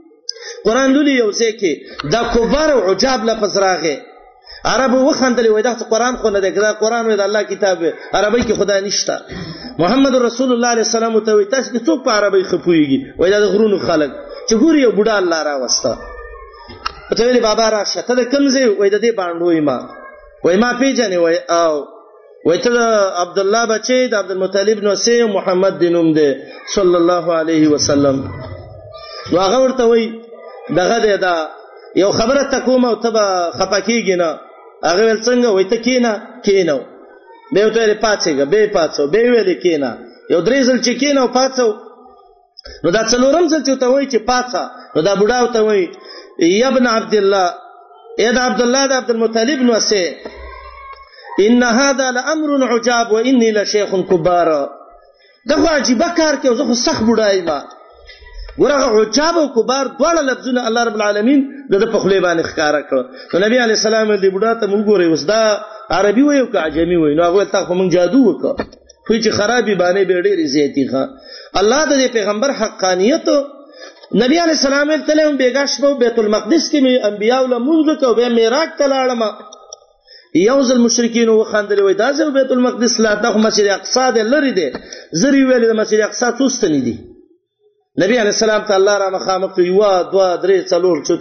قران لولي یو ځکه دا کفار او عجاب لفظ راغی عربو وخندل وای دا قران خو نه دی دا قران وای د الله کتاب عربی کې خدا نشته. محمد رسول الله علیه السلام ته وای تاسو کې څوک په عربی خپويږي وای دا غرونو خلک چې ګوري یو بوډا الله را وستا ته ویلي بابا راشه ته کمزې وای د دې باندې ما وای ما پیژنې وای او وای ته عبد الله بچی د عبد المطلب نو سه محمد دینوم دی صلی الله علیه وسلم نو هغه ورته وای دغه دا یو خبره تکوم او تبا خپکیږي نه هغه ول څنګه وای ته کینو به ته پاتېګه به پاتو به ویل کینا یو درې ځل چې کینو پاتو نو دا څلورم ځل چې ته وای چې پاتا نو دا بوډا ته وای یا ابن عبد الله اے دا عبد الله دا عبد المطلب نو سه ان هذا لامر عجاب واني لشيخ كبار دغه عجیب کار کې زه خو سخت بډای ما ورغه عجاب او کبار دواړه لفظونه الله رب العالمین د په خلی باندې ښکارا کړ. نو نبی علی السلام دې بډا ته مونږ ګورې وسدا عربي وایو که عجمی وایو نو هغه ته مونږ جادو وکړ خو چې خرابي باندې به ډېر زیاتی ښه الله د پیغمبر حقانیت نبی علیہ السلام تلهم بیگاش په بیت المقدس کې می انبیاء له منځ کو به معراج ته لاړم یوزل مشرکین وخندل وای دا ځو بیت المقدس لا د مسجد اقصی د لری دی زری ویل د مسجد اقصی توستنی دی نبی علیہ السلام ته الله را مخامخ یو دوا درې څلور چوته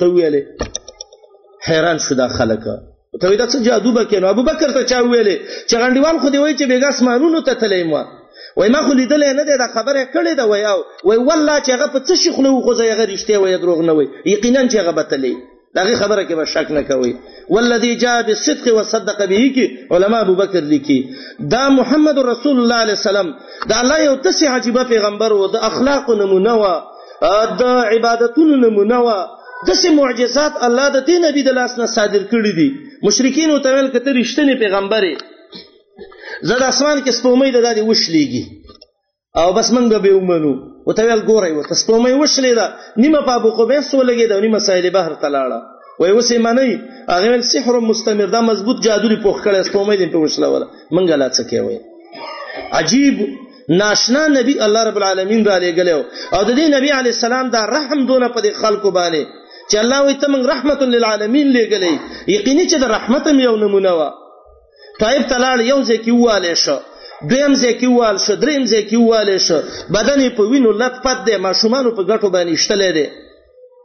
ویلې حیران شو دا خلک ته دا څه جادو بکینو ابو بکر ته چا ویلې چې غنډیوال خو دی وای چې بیګاس مارونو ته تلېما وای ما خو لیدل نه دی دا خبره کړې دا وای او وای والله چې هغه په څه شي خلو خو زه هغه رښتیا وای دروغ نه وای یقینا چې هغه بتلې دغه خبره کې به شک نه کوي. والذي جاء بالصدق وصدق به کې علما ابو بکر لیکي دا محمد رسول الله علیه السلام دا الله یو تسع عجيبه پیغمبر و د اخلاق نمونه و د عبادتونو نمونه و د سه معجزات الله د دین نبی د لاس نه صادر کړی دي. مشرکین او تویل کته رښتینی پیغمبر زړه اسمان کې سپومې د دادی وشلېږي او بس منګه به ومنو او تویل ګورای و سپومې وشلې دا نیمه په ابو قبیس ولګي دا نیمه سایل بحر تلاړه وای وسې معنی هغه ول سحر مستمر دا مضبوط جادو لري پوخ کړي سپومې دې په وشله ولا منګه لا څه کوي عجیب ناشنا نبی الله رب العالمین را لګلو او د دې نبی علی السلام دا رحم دونه په خلکو باندې چې الله وي ته من رحمت للعالمین لګلې یقیني چې د رحمت یو نمونه و طيب تلاړ یو ځکه واله شو دویم ځکه وال شو دریم ځکه واله شو بدن په وینو لټ پد دی ماشومان په ګټو باندې شتلې دي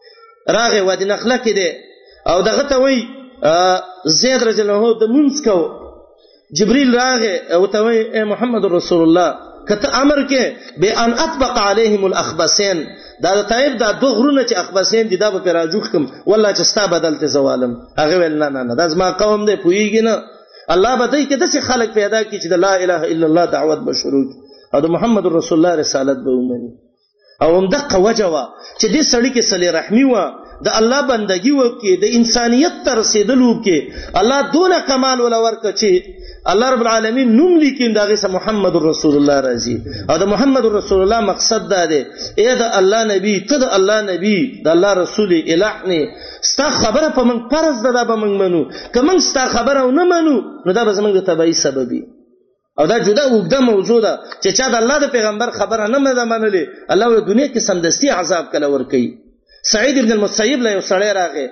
راغه وادي نخله کې دی او دغه ته وای زید رضی الله عنه د منځ کو جبريل راغه او ته وای محمد رسول الله کته امر کې به ان اطبق عليهم الاخبسين دا طيب دا دوه غرونه چې اخبسين دي دا به راجوخ کوم والله چې ستا بدلته زوالم هغه ول نه دا زما قوم دی پویږي نه الله به دای کې داسې خلق پیدا کړي چې د لا اله الا الله دعوت به شروع او د محمد رسول الله رسالت به ومني او هم دغه وجوه چې دې سړی کې صلی رحمی و د الله بندگی وکي د انسانیت تر رسیدلو کې الله دونه کمال ولا ورک چې الله رب العالمین نوم لیکین دغه سه محمد رسول الله راځي او د محمد رسول الله مقصد دا دی اے د الله نبی ته د الله نبی د الله رسول الهنی ستا خبره په من فرض ده به من منو کوم ستا خبره نه منو نو دا به زمونږ د تبعی سببي او دا جدا وګړه موجوده چې چا د الله د پیغمبر خبره نه منلې الله د دنیا کې سمدستي عذاب کله ور کوي سعید ابن المسیب له یو سړی راغی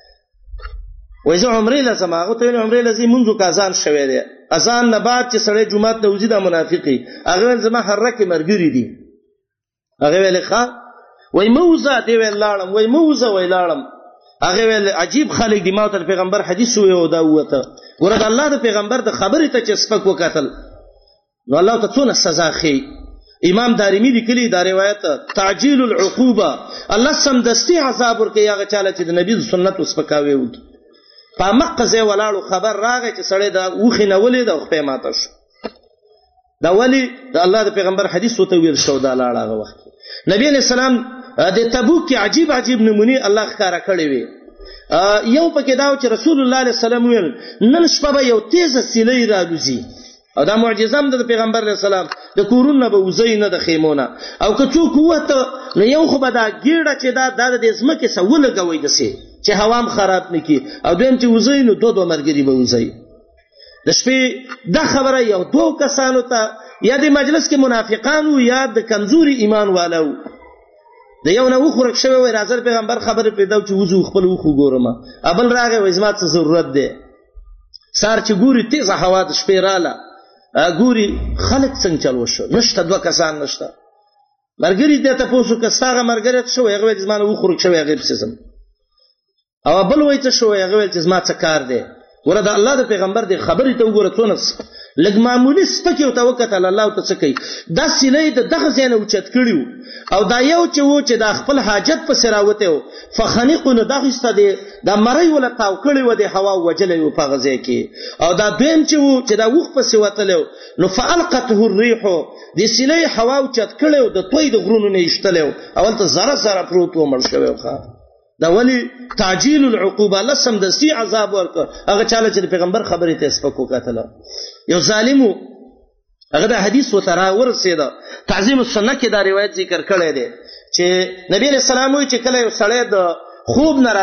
وای زه عمره لازم هغه ته عمره لازم منځو کا اذان شوه دی اذان نه بعد چې سړی جمعه ته وځي د منافقي هغه زما حرکه مرګري دي هغه ویل ښا وای موزه دی ویل لاړم وای موزه وای لاړم هغه ویل عجیب خلک دی ما ته پیغمبر حدیث وی او دا وته ورته الله د پیغمبر د خبرې ته چې سپک وکتل نو الله ته څونه سزا خي امام دارمی لیکلی دا روایت تعجیل العقوبه الله سمدستی عذاب ورکي هغه چاله چې د نبی سنت وسپکاوي و په مکه ځای ولاړو خبر راغی چې سړی دا وخی نه ولید او خپې ماته شو دا ولی د الله د پیغمبر حدیث وته ویل شو دا لاړه هغه وخت نبی علیہ السلام د تبوک کې عجیب نمونه الله ښکارا کړی وي یو پکې دا چې رسول الله علیه السلام ویل نن شپه یو تیزه سیلې راځي او دا معجزه هم د پیغمبر علیه السلام د کورونه به وزي نه د خیمونه او که څوک وته نو یو خو به دا ګیړه چې دا د ځمکې سوله کوي دسي چې هوام خراب نکي او دویم چې وزي نو دوه مرګري به وزي د شپې دا خبره یو دوه کسانو ته یا د مجلس کې منافقانو یا د کمزوري ایمان والو د یو نه وخورک شوی وای راځل پیغمبر خبره پیدا چې وزو خپل وخو ګورم ابل راغی وای زما څه ضرورت ده سار چې ګوري تیزه هوا د شپې رااله ګوري خلک څنګه چلو شو نشته دوه کسان نشته مرګري دې ته پوسو که ساغه مرګري شو هغه زما نه وخورک شوی هغه پسم او بل وای ته شو هغه چې زما څه کار ده ورته الله د پیغمبر دی خبرې ته وګوره څونه لګ معمولی سپکه او توکل الله ته څه کوي دا سیلې د دغه ځای نه اوچت کړیو او دا یو چې و چې د خپل حاجت په سراوته و فخنقون دغه استاد دا مړی ولا تاو کړی و د هوا وجلې په غزه کې او دا دویم چې و چې دا وخ په سوتلو نو فالقته الريح د سیلې هوا اوچت کړیو د توي د غرونو نه ایشتلو اول ته زره پروت و مړ شوی خو دا ولی تعجیل العقوبه لسم د سی عذاب ورک هغه چاله چې پیغمبر خبرې ته سپکو کتل یو ظالمو هغه د حدیث وترا ورسېدا تعظیم السنه کې دا روایت ذکر کړی دی چې نبی رسول الله وی چې کله یو سړی د خوب نه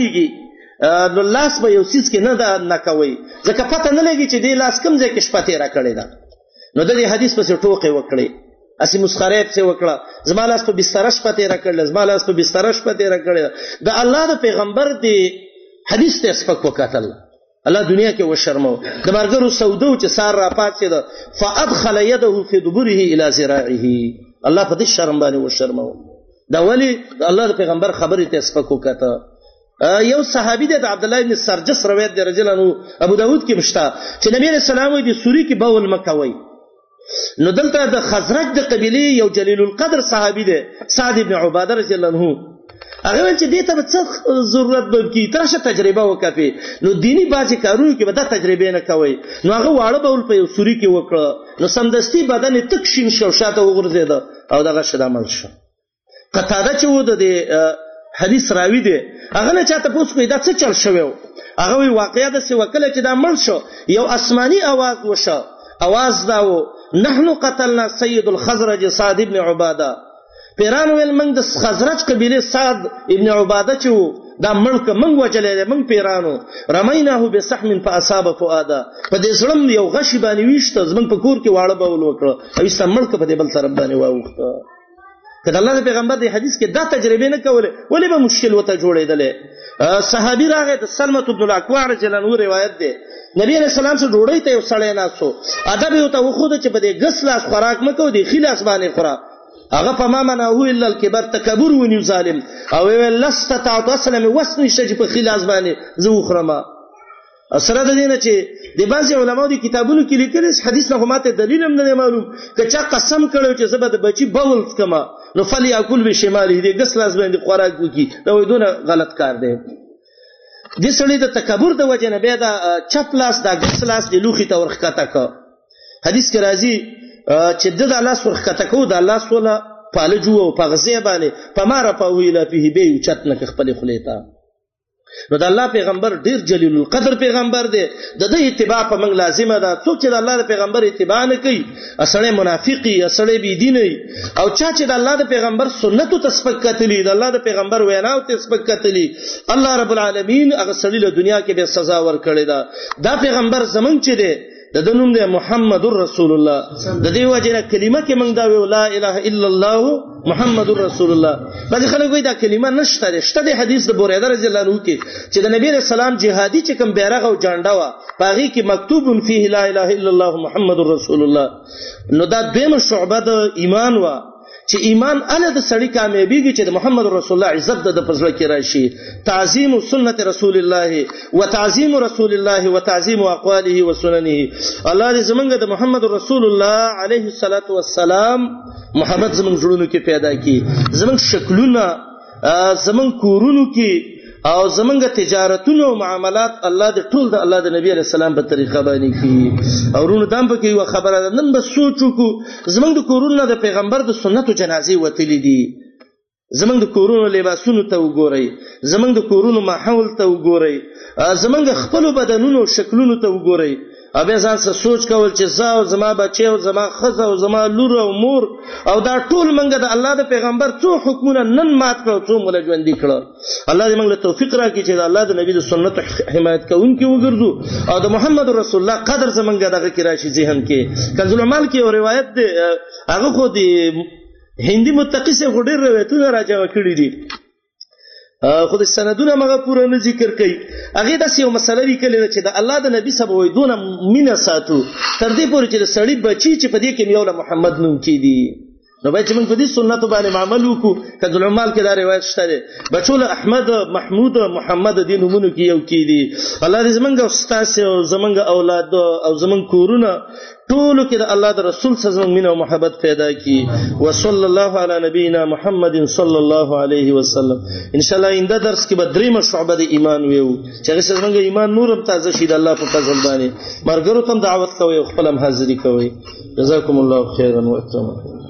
راپاتېږي نو لاس به یو سیس کې نه کوي ځکه پته نه لګي چې دی لاس کوم ځای کې شپته را کړی دا نو د دې حدیث په ټوکې وکړي اسی مسخره په وکړه زمالاس په بستر شپته را کړل زمالاس په بستر شپته را کړل د الله د پیغمبر دی حدیث ته سپک وکتل الله دنیا کې وشرمو د مرګرو سودو چې سار را پاتې ده فادخل يده في دبره الى ذراعه الله په دې شرم باندې وشرمو دا ولی د الله د پیغمبر خبرې ته سپک وکړه یو صحابي د عبد الله بن سرجس روایت دی رجل انه ابو داود کې مشتا چې نبی رسول الله دی سوري کې بول مکوي نو دلته د خزرج د قبيله یو جلیل القدر صحابي دی سعد ابن عباده رضی الله عنه هغه چې دې ته څه ضرورت به کی ترشه تجربه وکړي نو دینی بازي کارونه کې به د تجربه نه کوي نو هغه واړه بول په سوري کې وکړه نو سمدستي بدن تک شین شو شاته وګرځید او دغه شدامل شو قطاده چې و د حدیث راوی دی هغه نه چاته پوښتنه کوي دا څه چل شوی هغه وی واقعیا د څه وکړه چې دا مړ شو یو آسماني आवाज وشو आवाज داو نحنو قتلنا سید الخزرج سعد ابن عباده پیران ویل من د خزرج قبیله سعد ابن عباده چې دا ملک من وجلې من پیرانو رمیناه بسحم فاصاب فؤاده په دې سلم یو غشي باندې ویشته زمون په کور کې واړه بول وکړه او ایسته ملک په دې بل طرف باندې واوخته کله الله پیغمبر دې حدیث کې دا تجربه نه کوله ولې به مشکل وته جوړېدل صحابي راغی د سلمة بن الاكوع رضی الله عنه روایت ده نبی علیہ السلام سے ډوړی ته وسړی ناسو ادب یو ته وخود چې په دې غس لاس خوراک مکو دی خلاص باندې خورا هغه په ما منعه الا الكبر تکبر ونیو ظالم او ویل لست تعط اصلا وسنی شج په خلاص باندې زه وخرما سره د دینه چې د بعض علماء د کتابونو کې لیکل حدیث نه ماته دلیل هم نه معلوم کچا قسم کړو چې زبد بچي بول کما نو فلی اكل بشماله دې ګس لاس باندې خوراک وکي دا وې دونه غلط کار دی د سړي د تکبر د وجه نه بیا دا چپ لاس دا ګس لاس د لوخي ته ورخکته کا حدیث کې راځي چې د الله ورخکته کو د الله سوله پالجو او پغزه باندې پماره په ویلا په به چت نه خپل خلیتا نو د الله پیغمبر ډیر جلیل القدر پیغمبر دی د دې اتباع په موږ لازمه ده څوک چې د الله پیغمبر اتباع نه کوي اصله منافقي اصله بی دیني او چې د الله پیغمبر سنت ته سپکتلی د الله پیغمبر ویناو ته سپکتلی الله رب العالمین هغه سړي له دنیا کې به سزا ورکړي دا پیغمبر زمون چې دی د دنوم دی محمد رسول الله د دې وجه کلمه کې موږ دا ویو لا اله الا الله محمد رسول الله بعض خلک وایي دا کلمه نشته شته د حدیث د بوریده رضی الله عنه کې چې د نبی رسول الله جهادي چې کوم بیرغ او جانډا وا پاغي کې مکتوب فيه لا اله الا الله محمد رسول الله نو دا دیمه شعبه د ایمان وا چې ایمان اله د سړی کامیابیږي چې د محمد رسول الله عزت د پزړه کې راشي تعظیم سنت رسول الله وتعظیم رسول الله وتعظیم اقواله وسننه الله دې زمونږ د محمد رسول الله علیه الصلاۃ والسلام محمد زمونږ جوړونو کې پیدا کړي زمونږ شکلونه زمونږ کورونو کې او زمونږ تجارتونو او معاملات الله د ټول د الله د نبی علیہ السلام په طریقه باندې کی او رونو دام په کې یو خبره نن به سوچو کو زمونږ د کورونو د پیغمبر د سنتو جنازې وتلې دي زمونږ د کورونو لباسونو ته وګورئ زمونږ د کورونو ماحول ته وګورئ زمونږ خپل بدنونو شکلونو ته وګورئ ابه ځان څه سوچ کول چې زاو زما بچي او زما خزه او زما لور او مور او دا ټول منګه د الله د پیغمبر څو حکمونه نن مات کړو څو مل ژوند دي کړو الله دې موږ له توفیق راکړي چې د الله د نبی د سنت حمایت کوونکي وګرځو او د محمد رسول الله قدر زمونږه دغه کې راشي ذهن کې کنز العمال کې یو روایت دی هغه خو دی هندي متقی سے غډیر روایتونه راځي کړی دي خو د سندونه مغه پوره نه ذکر کوي هغه د یو مسله لیکل چې د الله د نبی سبا وې دونه مینا ساتو تر دې پورې چې د سړی بچی چې په دې کې یو محمد نوم کې دي نو به چې موږ په دې سنت باندې عمل وکړو کله علماء کې دا روایت شته بچول احمد محمود محمد دې نومونو کې یو کې دي الله دې زمونږ استاد او زمونږ اولاد او زمونږ کورونه ټول کې د الله د رسول صلی الله علیه وسلم مینه او محبت پیدا کی وصلی الله علی نبینا محمد صلی الله علیه وسلم ان شاء الله انده درس کې به دریمه شعبه د ایمان ویو چې هغه څنګه ایمان نورم تازه شي د الله په فضل باندې مرګرو ته دعوت کوي او خپل هم حاضری کوي جزاکم الله خیرا و اکرم